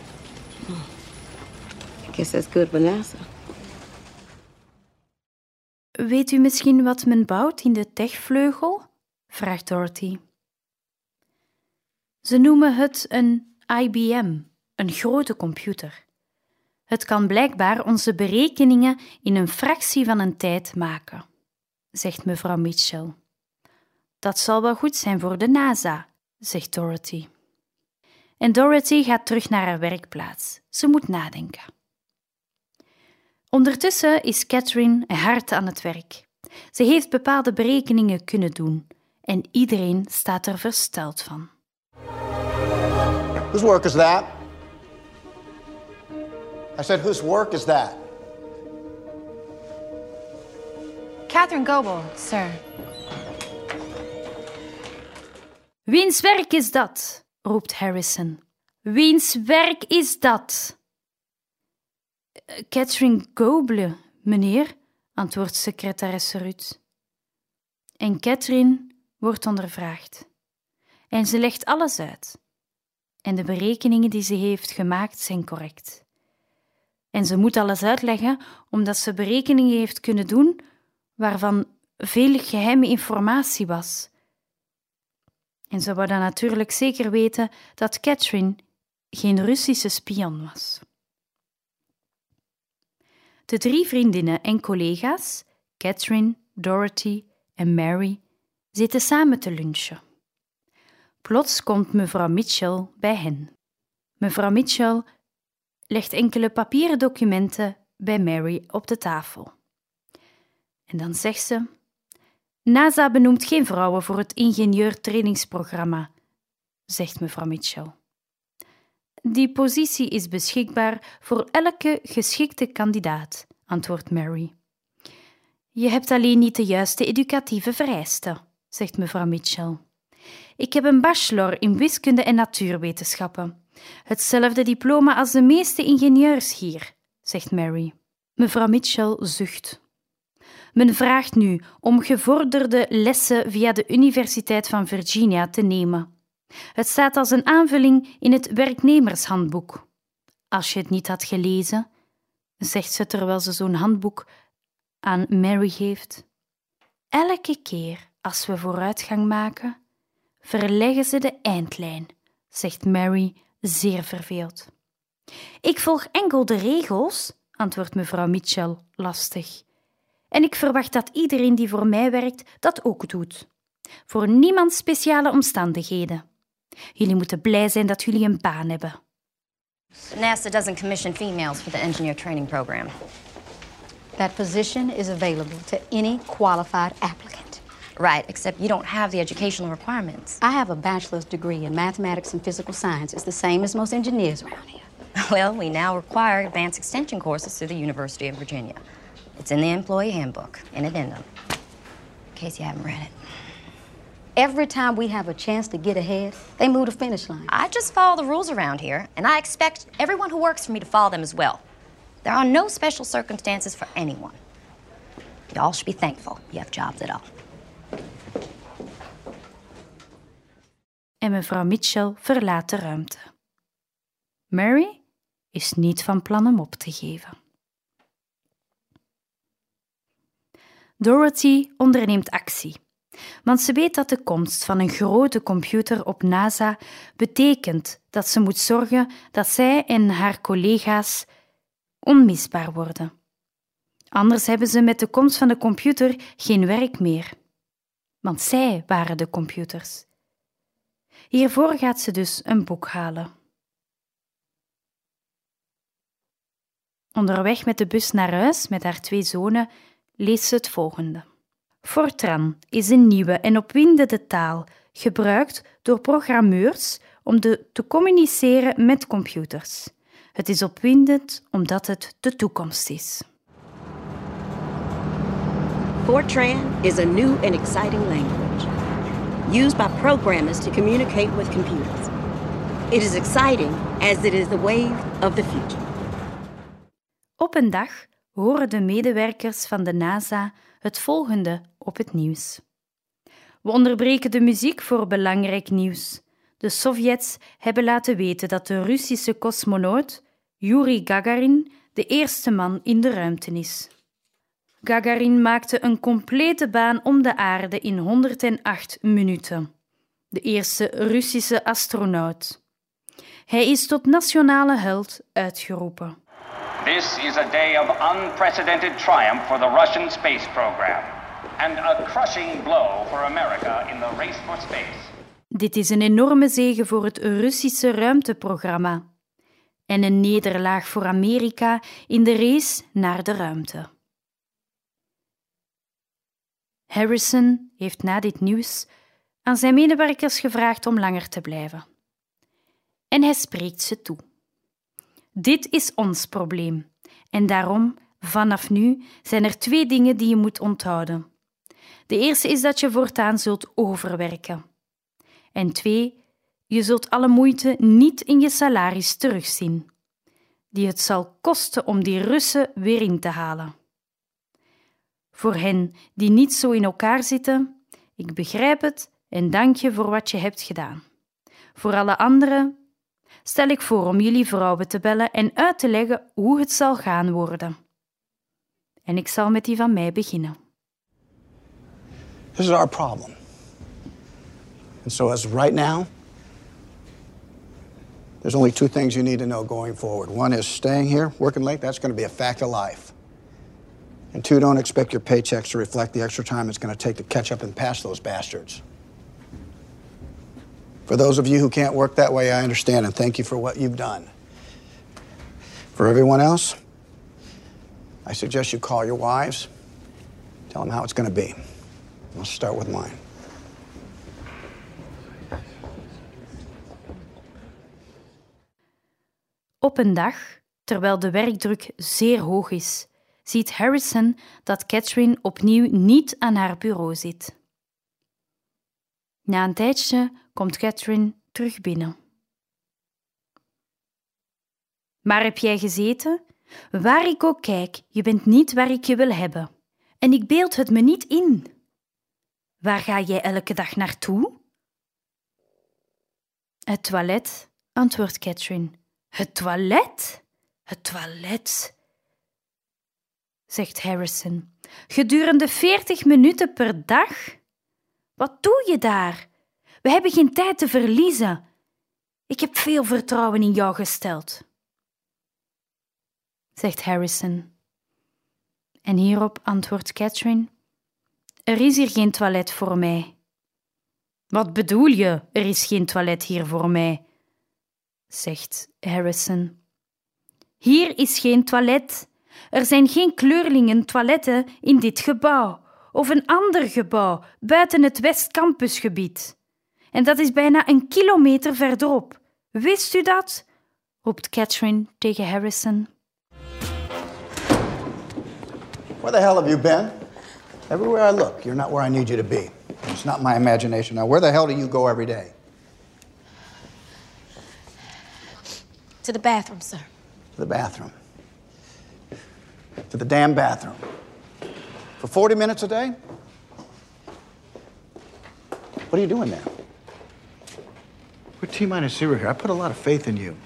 Speaker 9: I guess that's good for NASA.
Speaker 2: Weet u misschien wat men bouwt in de techvleugel? Vraagt Dorothy. Ze noemen het een I B M, een grote computer. Het kan blijkbaar onze berekeningen in een fractie van een tijd maken, zegt mevrouw Mitchell. Dat zal wel goed zijn voor de NASA, zegt Dorothy. En Dorothy gaat terug naar haar werkplaats. Ze moet nadenken. Ondertussen is Catherine hard aan het werk. Ze heeft bepaalde berekeningen kunnen doen en iedereen staat er versteld van.
Speaker 14: Whose work is that? I said, whose work is that?
Speaker 15: Catherine Goebel, sir.
Speaker 2: Wiens werk is dat? Roept Harrison. Wiens werk is dat? Catherine Goebel, meneer, antwoordt secretaresse Ruth. En Catherine wordt ondervraagd. En ze legt alles uit. En de berekeningen die ze heeft gemaakt zijn correct. En ze moet alles uitleggen omdat ze berekeningen heeft kunnen doen waarvan veel geheime informatie was. En ze wou dan natuurlijk zeker weten dat Catherine geen Russische spion was. De drie vriendinnen en collega's, Catherine, Dorothy en Mary, zitten samen te lunchen. Plots komt mevrouw Mitchell bij hen. Mevrouw Mitchell legt enkele papieren documenten bij Mary op de tafel. En dan zegt ze: NASA benoemt geen vrouwen voor het ingenieurtrainingsprogramma, zegt mevrouw Mitchell. Die positie is beschikbaar voor elke geschikte kandidaat, antwoordt Mary. Je hebt alleen niet de juiste educatieve vereisten, zegt mevrouw Mitchell. Ik heb een bachelor in wiskunde en natuurwetenschappen. Hetzelfde diploma als de meeste ingenieurs hier, zegt Mary. Mevrouw Mitchell zucht. Men vraagt nu om gevorderde lessen via de Universiteit van Virginia te nemen. Het staat als een aanvulling in het werknemershandboek. Als je het niet had gelezen, zegt ze terwijl ze zo'n handboek aan Mary geeft. Elke keer als we vooruitgang maken, verleggen ze de eindlijn, zegt Mary zeer verveeld. Ik volg enkel de regels, antwoordt mevrouw Mitchell lastig. En ik verwacht dat iedereen die voor mij werkt dat ook doet. Voor niemand speciale omstandigheden. Jullie moeten blij zijn dat jullie een baan hebben.
Speaker 18: NASA doesn't commission females for the engineer training program.
Speaker 11: That position is available to any qualified applicant.
Speaker 18: Right, except you don't have the educational requirements.
Speaker 11: I have a bachelor's degree in mathematics and physical science. It's the same as most engineers around here.
Speaker 18: Well, we now require advanced extension courses through the University of Virginia. It's in the employee handbook, an addendum, in case you haven't read it.
Speaker 11: Every time we have a chance to get ahead, they move the finish line.
Speaker 18: I just follow the rules around here, and I expect everyone who works for me to follow them as well. There are no special circumstances for anyone. Y'all should be thankful you have jobs at all.
Speaker 2: En mevrouw Mitchell verlaat de ruimte. Mary is niet van plan hem op te geven. Dorothy onderneemt actie, want ze weet dat de komst van een grote computer op NASA betekent dat ze moet zorgen dat zij en haar collega's onmisbaar worden. Anders hebben ze met de komst van de computer geen werk meer. Want zij waren de computers. Hiervoor gaat ze dus een boek halen. Onderweg met de bus naar huis met haar twee zonen leest ze het volgende. Fortran is een nieuwe en opwindende taal, gebruikt door programmeurs om de, te communiceren met computers. Het is opwindend omdat het de toekomst is.
Speaker 22: Fortran is a new and exciting language used by programmers to communicate with computers. It is exciting as it is the wave of the future.
Speaker 2: Op een dag horen de medewerkers van de NASA het volgende op het nieuws. We onderbreken de muziek voor belangrijk nieuws. De Sovjets hebben laten weten dat de Russische cosmonaut Yuri Gagarin de eerste man in de ruimte is. Gagarin maakte een complete baan om de aarde in honderdacht minuten. De eerste Russische astronaut. Hij is tot nationale held uitgeroepen.
Speaker 3: This is a day of unprecedented triumph for the Russian space program and a crushing blow for America in the race for space.
Speaker 2: Dit is een enorme zege voor het Russische ruimteprogramma en een nederlaag voor Amerika in de race naar de ruimte. Harrison heeft na dit nieuws aan zijn medewerkers gevraagd om langer te blijven. En hij spreekt ze toe. Dit is ons probleem. En daarom, vanaf nu, zijn er twee dingen die je moet onthouden. De eerste is dat je voortaan zult overwerken. En twee, je zult alle moeite niet in je salaris terugzien, die het zal kosten om die Russen weer in te halen. Voor hen die niet zo in elkaar zitten, ik begrijp het en dank je voor wat je hebt gedaan. Voor alle anderen stel ik voor om jullie vrouwen te bellen en uit te leggen hoe het zal gaan worden. En ik zal met die van mij beginnen.
Speaker 14: This is our problem. And so as of right now, there's only two things you need to know going forward. One is staying here, working late, that's going to be a fact of life. And two, don't expect your paychecks to reflect the extra time it's going to take to catch up and pass those bastards. For those of you who can't work that way, I understand, and thank you for what you've done. For everyone else, I suggest you call your wives, tell them how it's going to be. I'll start with mine.
Speaker 2: Op een dag, terwijl de werkdruk zeer hoog is, ziet Harrison dat Catherine opnieuw niet aan haar bureau zit. Na een tijdje komt Catherine terug binnen. Maar heb jij gezeten? Waar ik ook kijk, je bent niet waar ik je wil hebben. En ik beeld het me niet in. Waar ga jij elke dag naartoe? Het toilet, antwoordt Catherine. Het toilet? Het toilet, zegt Harrison. Gedurende veertig minuten per dag? Wat doe je daar? We hebben geen tijd te verliezen. Ik heb veel vertrouwen in jou gesteld, zegt Harrison. En hierop antwoordt Catherine: er is hier geen toilet voor mij. Wat bedoel je, er is geen toilet hier voor mij? Zegt Harrison. Hier is geen toilet. Er zijn geen kleurlingen toiletten in dit gebouw of een ander gebouw buiten het Westcampusgebied. En dat is bijna een kilometer verderop. Wist u dat? Roept Catherine tegen Harrison.
Speaker 14: Where the hell have you been? Everywhere I look, you're not where I need you to be. It's not my imagination. Now, where the hell do you go every day?
Speaker 10: To the bathroom, sir.
Speaker 14: To the bathroom. To the damn bathroom. For forty minutes a day? What are you doing there? We're T-minus zero here. I put a lot of faith in you.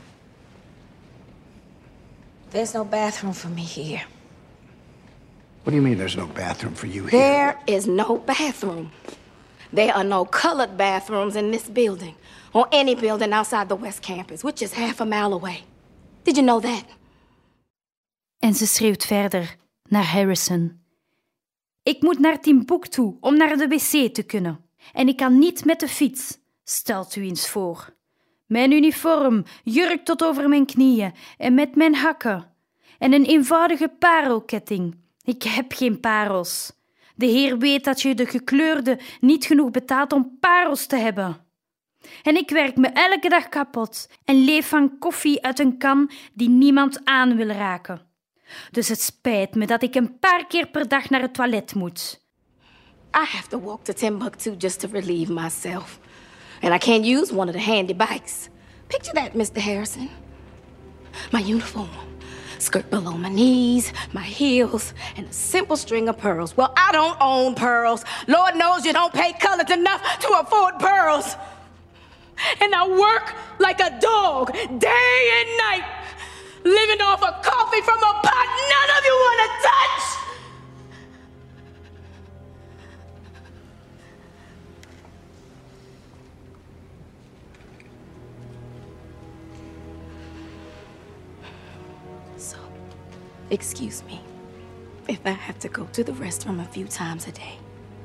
Speaker 10: There's no bathroom for me here.
Speaker 14: What do you mean there's no bathroom for you here?
Speaker 22: There is no bathroom. There are no colored bathrooms in this building or any building outside the West Campus, which is half a mile away. Did you know that?
Speaker 2: En ze schreeuwt verder naar Harrison. Ik moet naar Timbuktu om naar de wc te kunnen. En ik kan niet met de fiets. Stelt u eens voor. Mijn uniform, jurk tot over mijn knieën en met mijn hakken. En een eenvoudige parelketting. Ik heb geen parels. De Heer weet dat je de gekleurde niet genoeg betaalt om parels te hebben. En ik werk me elke dag kapot en leef van koffie uit een kan die niemand aan wil raken. Dus het spijt me dat ik een paar keer per dag naar het toilet moet.
Speaker 22: I have to walk to Timbuktu just to relieve myself. And I can't use one of the handy bikes. Picture that, Mister Harrison. My uniform, skirt below my knees, my heels, and a simple string of pearls. Well, I don't own pearls. Lord knows you don't pay colors enough to afford pearls. And I work like a dog, day and night, living off of coffee from a pot none of you want to touch. So, excuse me if I have to go to the restroom a few times a day.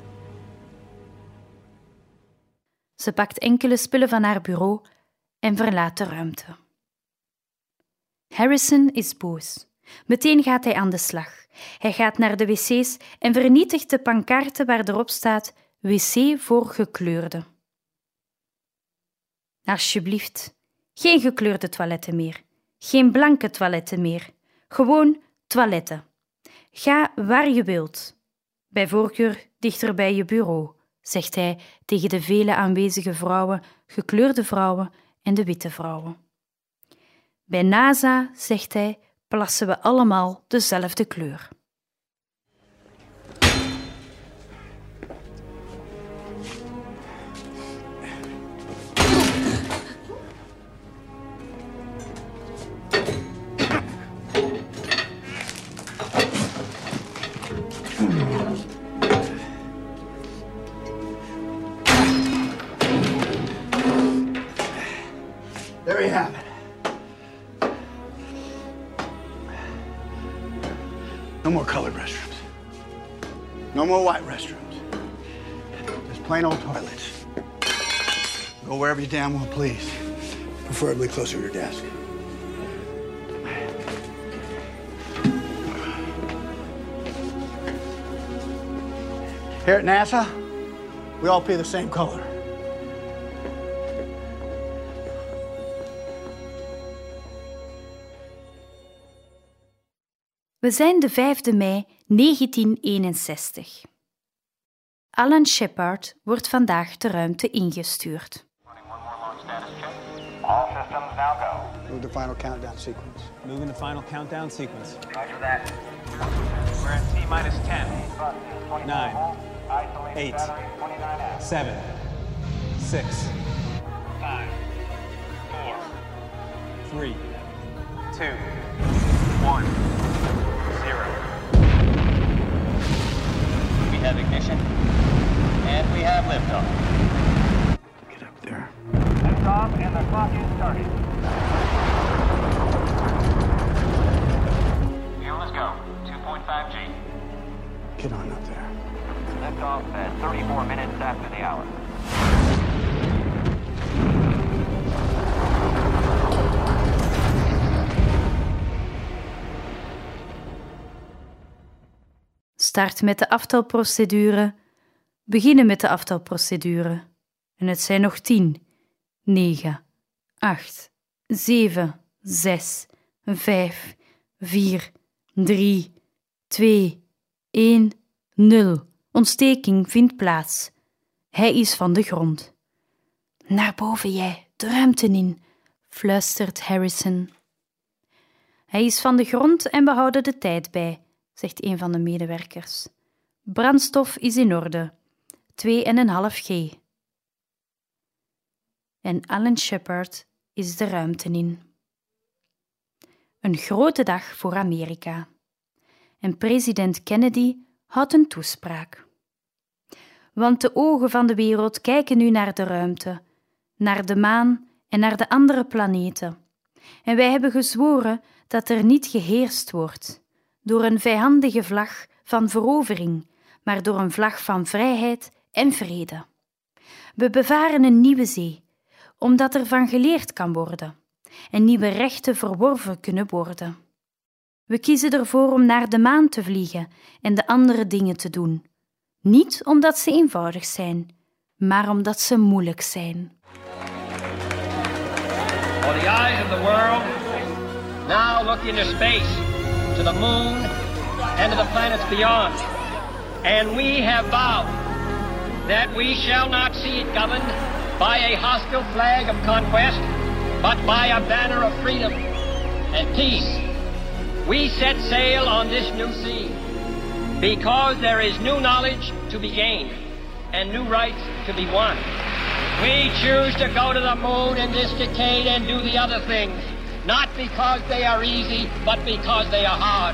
Speaker 2: Ze pakt enkele spullen van haar bureau en verlaat de ruimte. Harrison is boos. Meteen gaat hij aan de slag. Hij gaat naar de wc's en vernietigt de pancarten waar erop staat wc voor gekleurde. Alsjeblieft, geen gekleurde toiletten meer. Geen blanke toiletten meer. Gewoon toiletten. Ga waar je wilt. Bij voorkeur dichter bij je bureau, zegt hij tegen de vele aanwezige vrouwen, gekleurde vrouwen en de witte vrouwen. Bij NASA, zegt hij, plassen we allemaal dezelfde kleur.
Speaker 14: There you have it. No more colored restrooms. No more white restrooms. Just plain old toilets. Go wherever you damn well please. Preferably closer to your desk. Here at NASA, we all pee the same color.
Speaker 2: We zijn de vijfde mei negentien eenenzestig. Alan Shepard wordt vandaag de ruimte ingestuurd.
Speaker 3: All systems now go.
Speaker 14: Move the final countdown sequence.
Speaker 8: Moving the final countdown sequence.
Speaker 3: Roger that.
Speaker 8: We're at T minus ten, nine, eight, seven, six,
Speaker 3: Five, four,
Speaker 8: three,
Speaker 3: two, one, zero. We have ignition, and we have liftoff.
Speaker 14: Get up there.
Speaker 3: Liftoff, and the clock is started. Fuel is go. two point five G.
Speaker 14: Get on up there.
Speaker 3: Liftoff at thirty-four minutes after the hour.
Speaker 2: Start met de aftelprocedure. Beginnen met de aftelprocedure. En het zijn nog tien, negen, acht, zeven, zes, vijf, vier, drie, twee, één nul. Ontsteking vindt plaats. Hij is van de grond. Naar boven jij, de ruimte in, fluistert Harrison. Hij is van de grond en we houden de tijd bij, zegt een van de medewerkers. Brandstof is in orde. twee komma vijf G. En Alan Shepard is de ruimte in. Een grote dag voor Amerika. En president Kennedy houdt een toespraak. Want de ogen van de wereld kijken nu naar de ruimte, naar de maan en naar de andere planeten. En wij hebben gezworen dat er niet geheerst wordt door een vijandige vlag van verovering, maar door een vlag van vrijheid en vrede. We bevaren een nieuwe zee, omdat er van geleerd kan worden en nieuwe rechten verworven kunnen worden. We kiezen ervoor om naar de maan te vliegen en de andere dingen te doen. Niet omdat ze eenvoudig zijn, maar omdat ze moeilijk zijn.
Speaker 6: For the eyes of the world, now look into space, to the moon and to the planets beyond. And we have vowed that we shall not see it governed by a hostile flag of conquest, but by a banner of freedom and peace. We set sail on this new sea because there is new knowledge to be gained and new rights to be won. We choose to go to the moon in this decade and do the other things, not because they are easy, but because they are hard.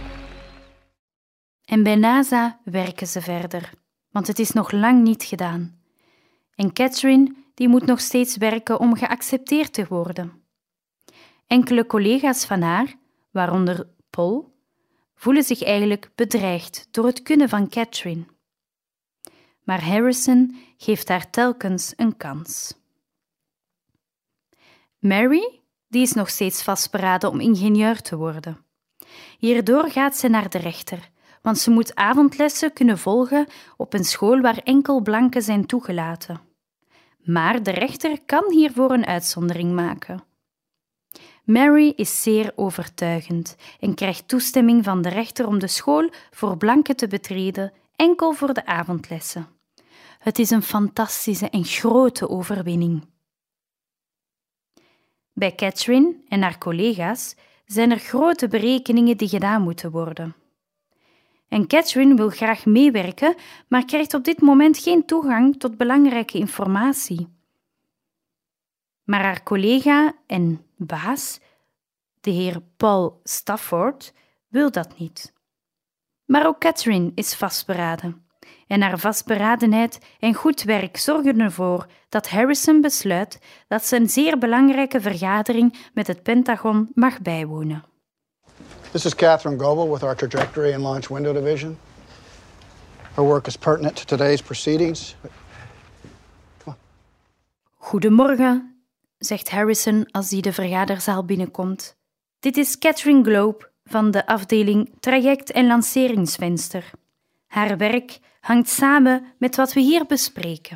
Speaker 2: En bij NASA werken ze verder, want het is nog lang niet gedaan. En Catherine, die moet nog steeds werken om geaccepteerd te worden. Enkele collega's van haar, waaronder Paul, voelen zich eigenlijk bedreigd door het kunnen van Catherine. Maar Harrison geeft haar telkens een kans. Mary, die is nog steeds vastberaden om ingenieur te worden. Hierdoor gaat ze naar de rechter, want ze moet avondlessen kunnen volgen op een school waar enkel blanken zijn toegelaten. Maar de rechter kan hiervoor een uitzondering maken. Mary is zeer overtuigend en krijgt toestemming van de rechter om de school voor blanken te betreden, enkel voor de avondlessen. Het is een fantastische en grote overwinning. Bij Catherine en haar collega's zijn er grote berekeningen die gedaan moeten worden. En Catherine wil graag meewerken, maar krijgt op dit moment geen toegang tot belangrijke informatie. Maar haar collega en baas, de heer Paul Stafford, wil dat niet. Maar ook Catherine is vastberaden. En haar vastberadenheid en goed werk zorgen ervoor dat Harrison besluit dat ze een zeer belangrijke vergadering met het Pentagon mag bijwonen.
Speaker 14: This is Catherine Goebel with our Trajectory and Launch Window Division. Her work is pertinent to today's proceedings.
Speaker 2: Goedemorgen, zegt Harrison als hij de vergaderzaal binnenkomt. Dit is Catherine Globe van de afdeling Traject- en Lanceringsvenster. Haar werk hangt samen met wat we hier bespreken.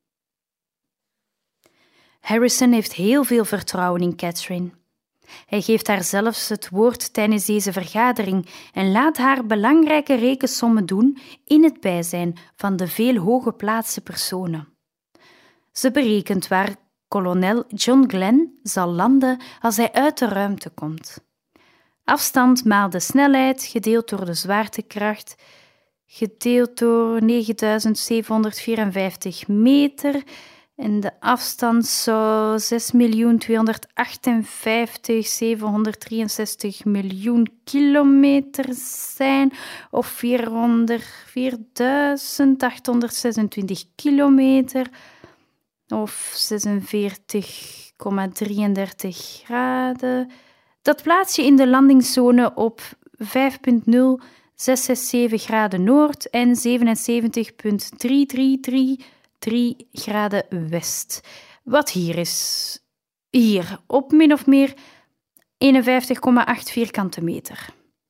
Speaker 2: Harrison heeft heel veel vertrouwen in Catherine. Hij geeft haar zelfs het woord tijdens deze vergadering en laat haar belangrijke rekensommen doen in het bijzijn van de veel hooggeplaatste personen. Ze berekent waar kolonel John Glenn zal landen als hij uit de ruimte komt. Afstand maal de snelheid gedeeld door de zwaartekracht gedeeld door negenduizend zevenhonderd vierenvijftig meter en de afstand zou zes miljoen tweehonderdachtenvijftigduizend zevenhonderddrieënzestig miljoen kilometer zijn of vierhonderdvierduizend achthonderdzesentwintig kilometer of zesenveertig komma drieëndertig graden. Dat plaats je in de landingszone op vijf komma nul zes zes zeven graden noord en zevenenzeventig komma drie drie drie drie graden west. Wat hier is. Hier, op min of meer eenenvijftig komma acht vierkante meter.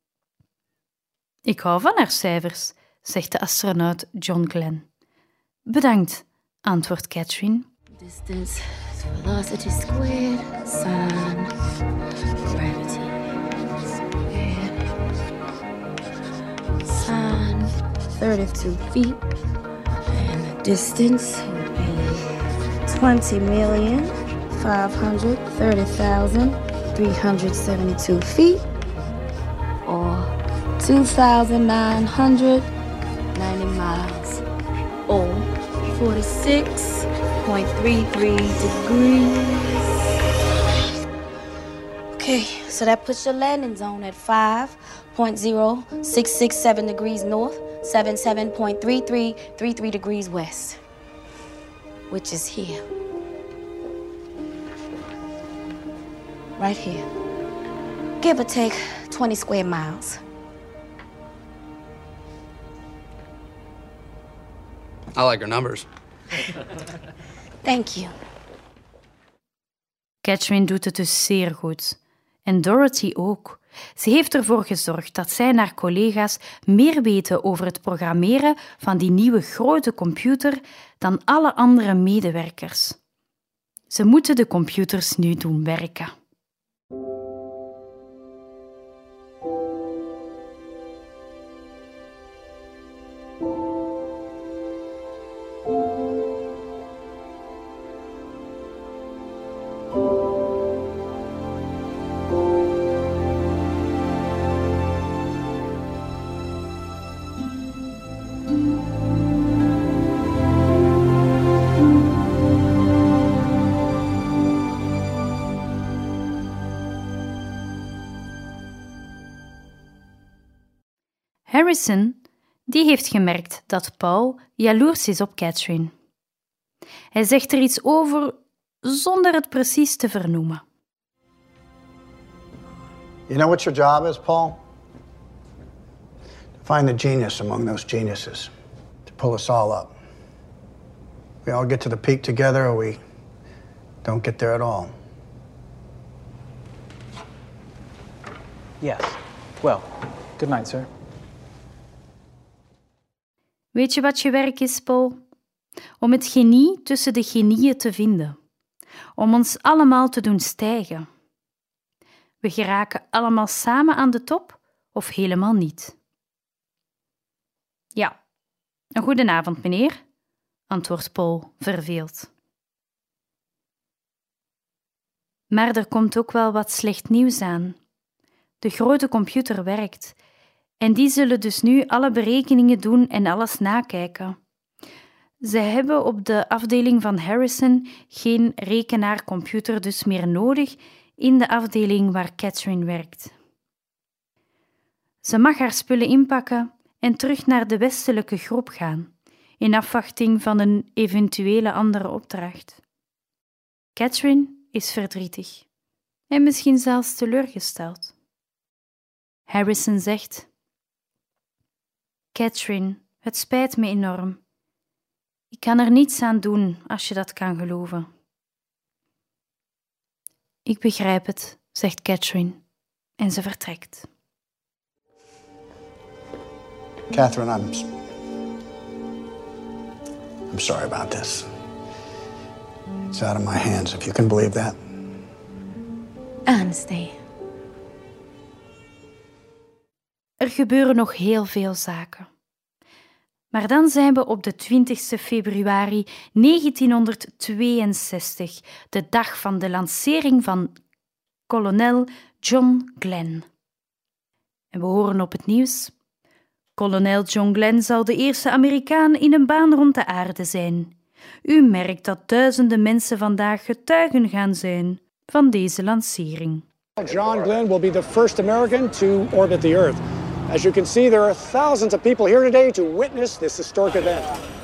Speaker 2: Ik hou van haar cijfers, zegt de astronaut John Glenn. Bedankt, antwoordt Catherine.
Speaker 22: Distance, velocity squared, sine, gravity squared, sine, thirty-two feet. And the distance would be twenty million, five hundred thirty thousand, three hundred seventy-two feet. Or two thousand nine hundred ninety miles. Or forty-six point three three degrees. Okay, so that puts your landing zone at five point zero six six seven degrees north, seventy-seven point three three three three degrees west, which is here. Right here. Give or take twenty square miles.
Speaker 21: I like her numbers.
Speaker 22: Thank you.
Speaker 2: Katherine doet het dus zeer goed. En Dorothy ook. Ze heeft ervoor gezorgd dat zij en haar collega's meer weten over het programmeren van die nieuwe grote computer dan alle andere medewerkers. Ze moeten de computers nu doen werken. Harrison die heeft gemerkt dat Paul jaloers is op Katherine. Hij zegt er iets over zonder het precies te vernoemen.
Speaker 14: You know what your job is, Paul? To find the genius among those geniuses. To pull us all up. We all get to the peak together or we don't get there at all.
Speaker 4: Yes. Well, good night, sir.
Speaker 2: Weet je wat je werk is, Paul? Om het genie tussen de genieën te vinden. Om ons allemaal te doen stijgen. We geraken allemaal samen aan de top of helemaal niet. Ja, een goedenavond, meneer, antwoordt Paul verveeld. Maar er komt ook wel wat slecht nieuws aan. De grote computer werkt. En die zullen dus nu alle berekeningen doen en alles nakijken. Ze hebben op de afdeling van Harrison geen rekenaarcomputer dus meer nodig in de afdeling waar Katherine werkt. Ze mag haar spullen inpakken en terug naar de westelijke groep gaan, in afwachting van een eventuele andere opdracht. Katherine is verdrietig en misschien zelfs teleurgesteld. Harrison zegt: Katherine, het spijt me enorm. Ik kan er niets aan doen als je dat kan geloven. Ik begrijp het, zegt Katherine, en ze vertrekt.
Speaker 14: Catherine, I'm... I'm sorry about this. It's out of my hands, if you can believe that.
Speaker 22: I understand.
Speaker 2: Er gebeuren nog heel veel zaken. Maar dan zijn we op de twintigste februari negentienhonderdtweeënzestig, de dag van de lancering van kolonel John Glenn. En we horen op het nieuws: kolonel John Glenn zal de eerste Amerikaan in een baan rond de aarde zijn. U merkt dat duizenden mensen vandaag getuigen gaan zijn van deze lancering.
Speaker 5: John Glenn will be the first American to orbit the Earth. As you can see, there are thousands of people here today to witness this historic event.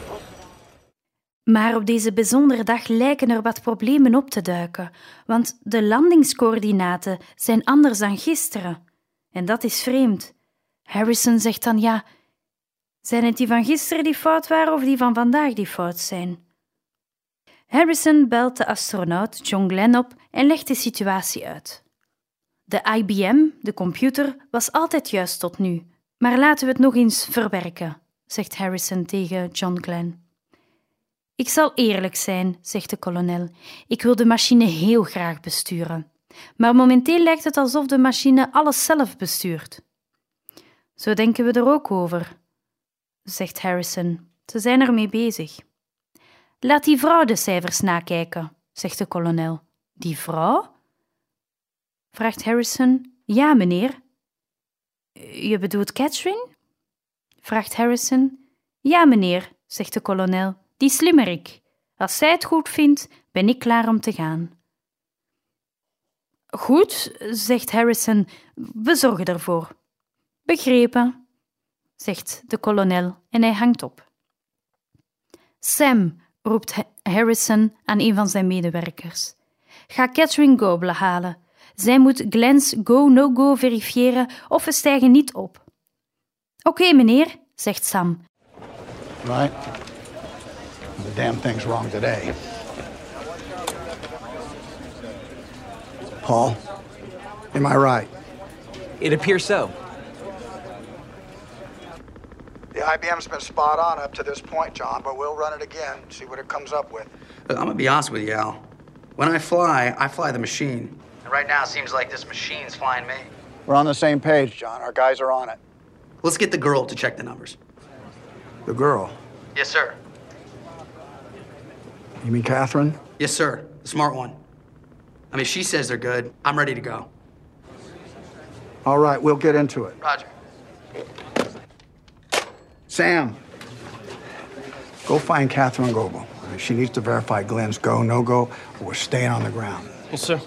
Speaker 2: Maar op deze bijzondere dag lijken er wat problemen op te duiken, want de landingscoördinaten zijn anders dan gisteren. En dat is vreemd. Harrison zegt dan: ja, zijn het die van gisteren die fout waren of die van vandaag die fout zijn? Harrison belt de astronaut John Glenn op en legt de situatie uit. De I B M, de computer, was altijd juist tot nu, maar laten we het nog eens verwerken, zegt Harrison tegen John Glenn. Ik zal eerlijk zijn, zegt de kolonel. Ik wil de machine heel graag besturen. Maar momenteel lijkt het alsof de machine alles zelf bestuurt. Zo denken we er ook over. zegt Harrison. Ze zijn ermee bezig. Laat die vrouw de cijfers nakijken, zegt de kolonel. Die vrouw? Vraagt Harrison. Ja, meneer. Je bedoelt Catherine? Vraagt Harrison. Ja, meneer, zegt de kolonel. Die slimmerik. Als zij het goed vindt, ben ik klaar om te gaan. Goed, zegt Harrison. We zorgen ervoor. Begrepen, zegt de kolonel en hij hangt op. Sam, roept Harrison aan een van zijn medewerkers. Ga Catherine Goble halen. Zij moet Glenn's go-no-go verifiëren of we stijgen niet op. Oké, okay, meneer, zegt Sam.
Speaker 14: Right. The damn thing's wrong today. Paul, am I right?
Speaker 1: It appears so.
Speaker 14: The I B M's been spot on up to this point, John, but we'll run it again, see what it comes up with.
Speaker 21: Look, I'm gonna be honest with you, Al. When I fly, I fly the machine. And right now, it seems like this machine's flying me.
Speaker 14: We're on the same page, John. Our guys are on it.
Speaker 21: Let's get the girl to check the numbers.
Speaker 14: The girl?
Speaker 21: Yes, sir.
Speaker 14: You mean Catherine?
Speaker 21: Yes, sir. The smart one. I mean, she says they're good. I'm ready to go.
Speaker 14: All right, we'll get into it.
Speaker 21: Roger.
Speaker 14: Sam, go find Catherine Goble. She needs to verify Glenn's go, no-go, or we're staying on the ground.
Speaker 1: Yes, sir.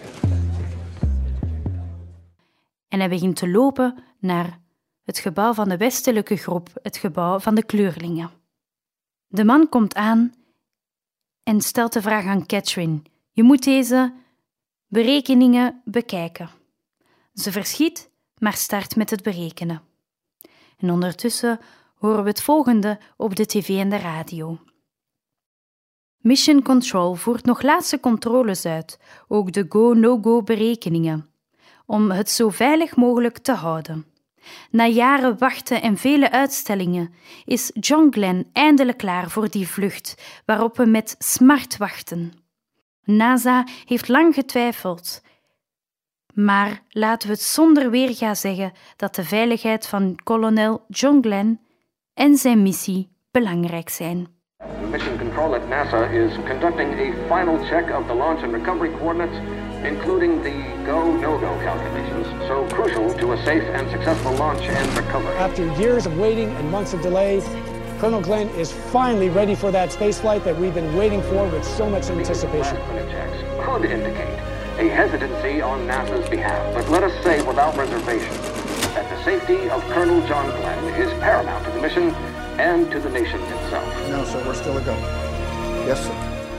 Speaker 2: En hij begint te lopen naar het gebouw van de westelijke groep, het gebouw van de kleurlingen. De man komt aan en stelt de vraag aan Catherine. Je moet deze berekeningen bekijken. Ze verschiet, maar start met het berekenen. En ondertussen horen we het volgende op de tv en de radio. Mission Control voert nog laatste controles uit, ook de go-no-go berekeningen, om het zo veilig mogelijk te houden. Na jaren wachten en vele uitstellingen is John Glenn eindelijk klaar voor die vlucht, waarop we met smart wachten. NASA heeft lang getwijfeld, maar laten we het zonder weerga zeggen dat de veiligheid van kolonel John Glenn en zijn missie belangrijk zijn.
Speaker 7: Mission Control at NASA is conducting a final check of the launch and recovery coordinates, including the go-no-go calculations, so crucial to a safe and successful launch and recovery.
Speaker 5: After years of waiting and months of delay, Colonel Glenn is finally ready for that space flight that we've been waiting for with so much anticipation.
Speaker 7: Last-minute checks could indicate a hesitancy on NASA's behalf, but let us say without reservation that the safety of Colonel John Glenn is paramount to the mission and to the nation itself.
Speaker 14: No, sir, we're still a go. Yes, sir.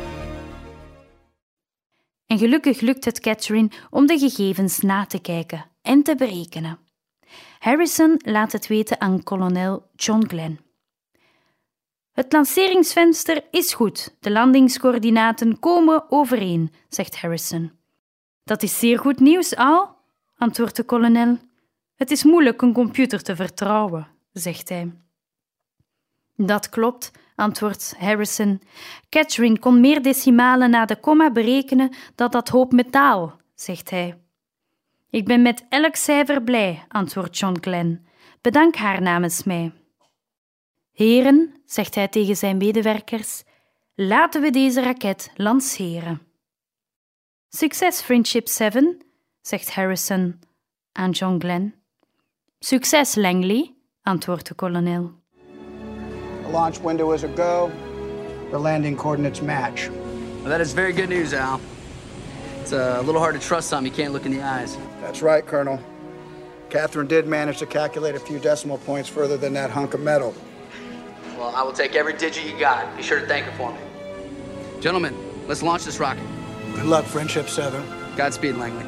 Speaker 2: En gelukkig lukt het Catherine om de gegevens na te kijken en te berekenen. Harrison laat het weten aan kolonel John Glenn. Het lanceringsvenster is goed. De landingscoördinaten komen overeen, zegt Harrison. Dat is zeer goed nieuws, Al, antwoordt de kolonel. Het is moeilijk een computer te vertrouwen, zegt hij. Dat klopt, antwoordt Harrison. Catherine kon meer decimalen na de komma berekenen dan dat hoop metaal, zegt hij. Ik ben met elk cijfer blij, antwoordt John Glenn. Bedank haar namens mij. Heren, zegt hij tegen zijn medewerkers, laten we deze raket lanceren. Succes, Friendship zeven, zegt Harrison aan John Glenn. Succes, Langley, antwoordt de kolonel.
Speaker 14: The launch window is a go. The landing coordinates match.
Speaker 21: Well, that is very good news, Al. It's a little hard to trust something you can't look in the eyes.
Speaker 14: That's right, Colonel. Catherine did manage to calculate a few decimal points further than that hunk of metal.
Speaker 21: Well, I will take every digit you got. Be sure to thank her for me. Gentlemen, let's launch this rocket.
Speaker 14: Good luck, Friendship seven.
Speaker 21: Godspeed, Langley.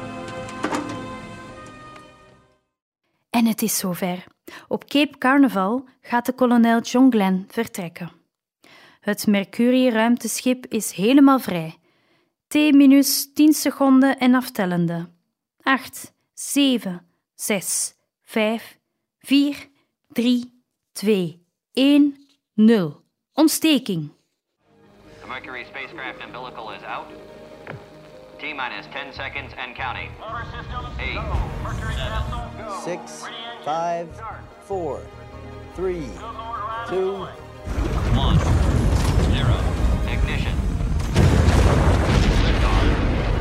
Speaker 2: En het is zover. Op Cape Carnival gaat de kolonel John Glenn vertrekken. Het Mercury-ruimteschip is helemaal vrij. T minus tien seconden en aftellende. acht, zeven, zes, vijf, vier, drie, twee, één, nul. Ontsteking.
Speaker 3: The Mercury spacecraft umbilical is out. T minus ten seconds and counting. Eight,
Speaker 1: six, five, four, three,
Speaker 12: two, one, zero, ignition. Liftoff.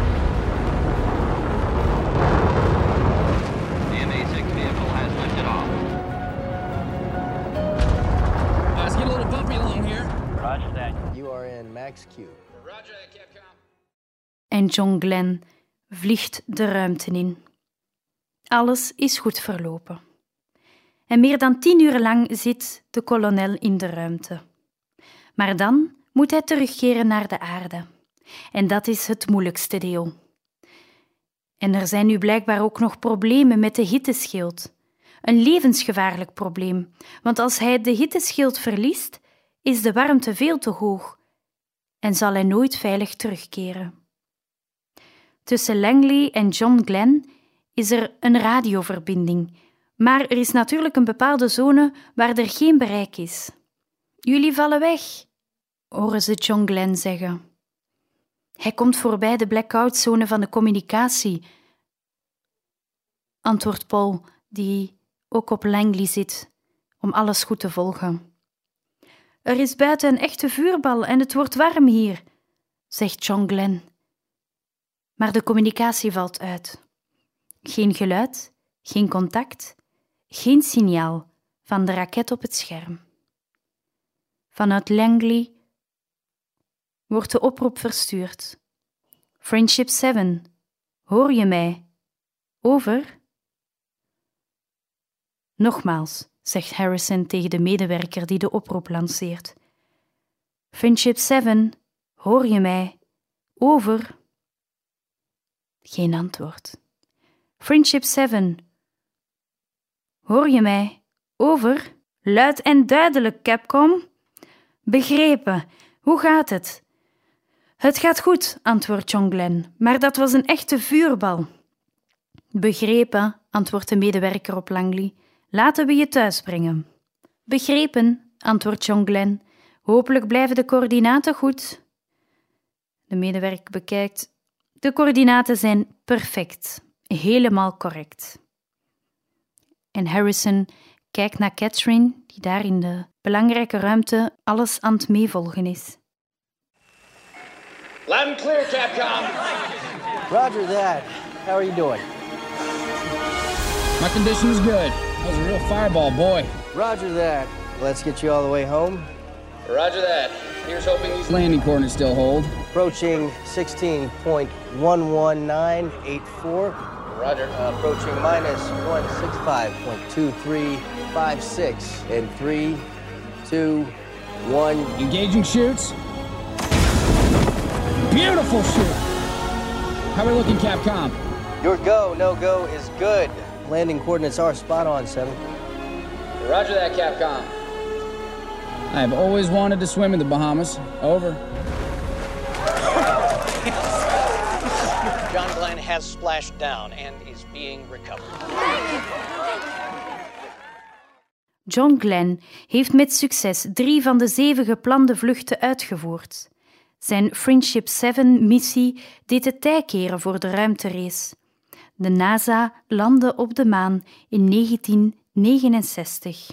Speaker 12: The M A six vehicle has lifted off.
Speaker 4: Uh, it's getting a little bumpy along here.
Speaker 12: Roger that. You are in Max Q. Roger that, Capcom.
Speaker 2: En John Glenn vliegt de ruimte in. Alles is goed verlopen. En meer dan tien uur lang zit de kolonel in de ruimte. Maar dan moet hij terugkeren naar de aarde. En dat is het moeilijkste deel. En er zijn nu blijkbaar ook nog problemen met de hitteschild. Een levensgevaarlijk probleem, want als hij de hitteschild verliest, is de warmte veel te hoog en zal hij nooit veilig terugkeren. Tussen Langley en John Glenn is er een radioverbinding, maar er is natuurlijk een bepaalde zone waar er geen bereik is. Jullie vallen weg, horen ze John Glenn zeggen. Hij komt voorbij de blackout-zone van de communicatie, antwoordt Paul, die ook op Langley zit, om alles goed te volgen. Er is buiten een echte vuurbal en het wordt warm hier, zegt John Glenn. Maar de communicatie valt uit. Geen geluid, geen contact, geen signaal van de raket op het scherm. Vanuit Langley wordt de oproep verstuurd. Friendship zeven, hoor je mij? Over? Nogmaals, zegt Harrison tegen de medewerker die de oproep lanceert. Friendship zeven, hoor je mij? Over? Geen antwoord. Friendship zeven, hoor je mij? Over? Luid en duidelijk, Capcom. Begrepen. Hoe gaat het? Het gaat goed, antwoordt John Glenn, maar dat was een echte vuurbal. Begrepen, antwoordt de medewerker op Langley. Laten we je thuis brengen. Begrepen, antwoordt John Glenn. Hopelijk blijven de coördinaten goed. De medewerker bekijkt. De coördinaten zijn perfect, helemaal correct. En Harrison kijkt naar Catherine, die daar in de belangrijke ruimte alles aan het meevolgen is.
Speaker 6: Loud and clear, Capcom.
Speaker 12: Roger that. How are you doing?
Speaker 4: My condition is good. That was a real fireball, boy.
Speaker 12: Roger that. Let's get you all the way home.
Speaker 6: Roger that. Here's hoping these
Speaker 4: landing coordinates still hold.
Speaker 12: Approaching sixteen point one one nine eight four.
Speaker 6: Roger.
Speaker 12: Uh, approaching minus one sixty-five point two three five six. In three, two, one.
Speaker 4: Engaging shoots. Beautiful shoot. How are we looking, Capcom?
Speaker 12: Your go, no go is good. Landing coordinates are spot on, seven.
Speaker 6: Roger that, Capcom.
Speaker 4: I have always wanted to swim in the Bahamas. Over.
Speaker 13: John Glenn has splashed down and is being recovered.
Speaker 2: John Glenn heeft met succes drie van de zeven geplande vluchten uitgevoerd. Zijn Friendship zeven-missie deed het tij keren voor de ruimterace. De NASA landde op de maan in negentien negenenzestig.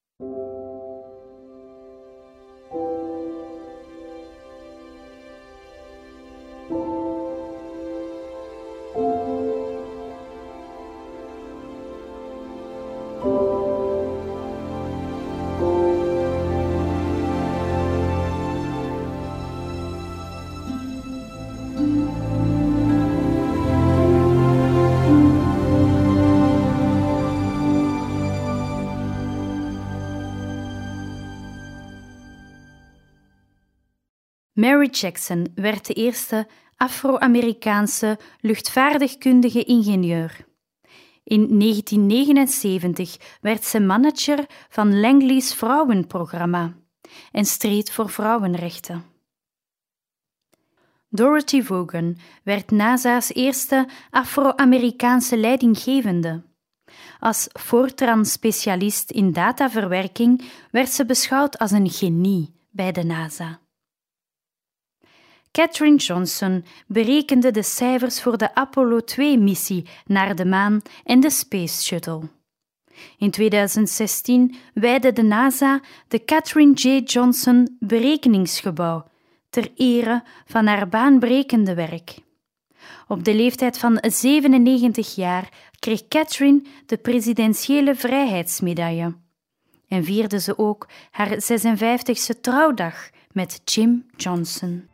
Speaker 2: Mary Jackson werd de eerste Afro-Amerikaanse luchtvaardigkundige ingenieur. In negentien negenenzeventig werd ze manager van Langley's vrouwenprogramma en streed voor vrouwenrechten. Dorothy Vaughan werd NASA's eerste Afro-Amerikaanse leidinggevende. Als Fortran-specialist in dataverwerking werd ze beschouwd als een genie bij de NASA. Katherine Johnson berekende de cijfers voor de Apollo twee-missie naar de maan en de Space Shuttle. In tweeduizend zestien wijdde de NASA de Katherine J. Johnson Berekeningsgebouw ter ere van haar baanbrekende werk. Op de leeftijd van zevenennegentig jaar kreeg Katherine de presidentiële vrijheidsmedaille en vierde ze ook haar zesenvijftigste trouwdag met Jim Johnson.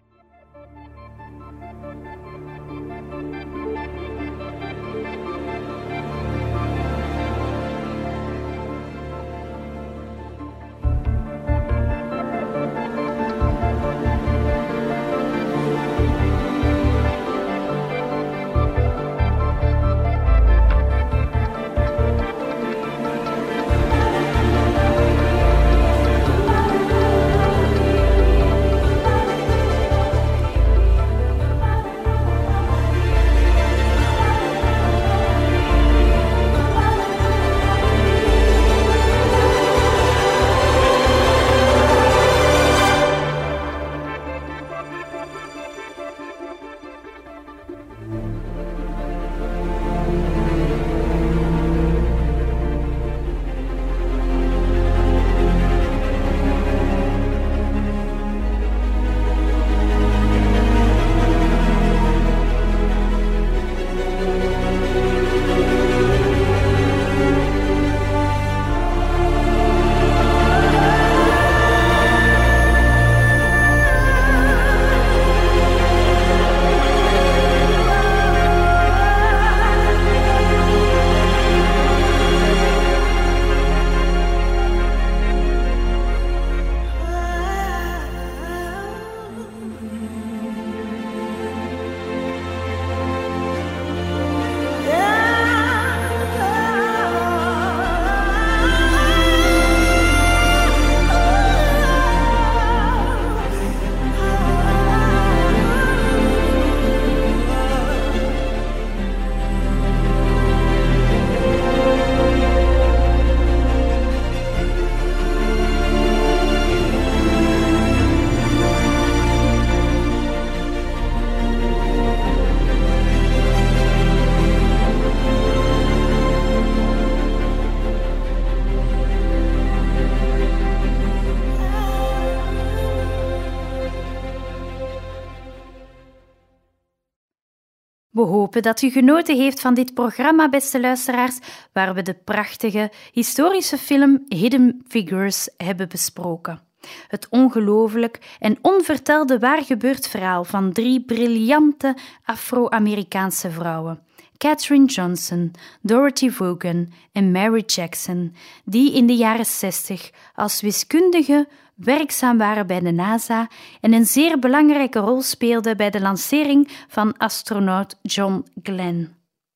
Speaker 2: We hopen dat u genoten heeft van dit programma, beste luisteraars, waar we de prachtige historische film Hidden Figures hebben besproken. Het ongelooflijk en onvertelde waargebeurd verhaal van drie briljante Afro-Amerikaanse vrouwen, Katherine Johnson, Dorothy Vaughan en Mary Jackson, die in de jaren zestig als wiskundige werkzaam waren bij de NASA en een zeer belangrijke rol speelden bij de lancering van astronaut John Glenn.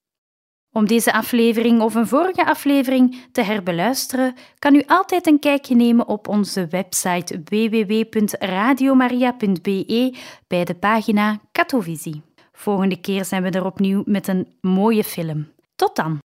Speaker 2: Om deze aflevering of een vorige aflevering te herbeluisteren, kan u altijd een kijkje nemen op onze website w w w punt radiomaria punt b e bij de pagina Katovisie. Volgende keer zijn we er opnieuw met een mooie film. Tot dan!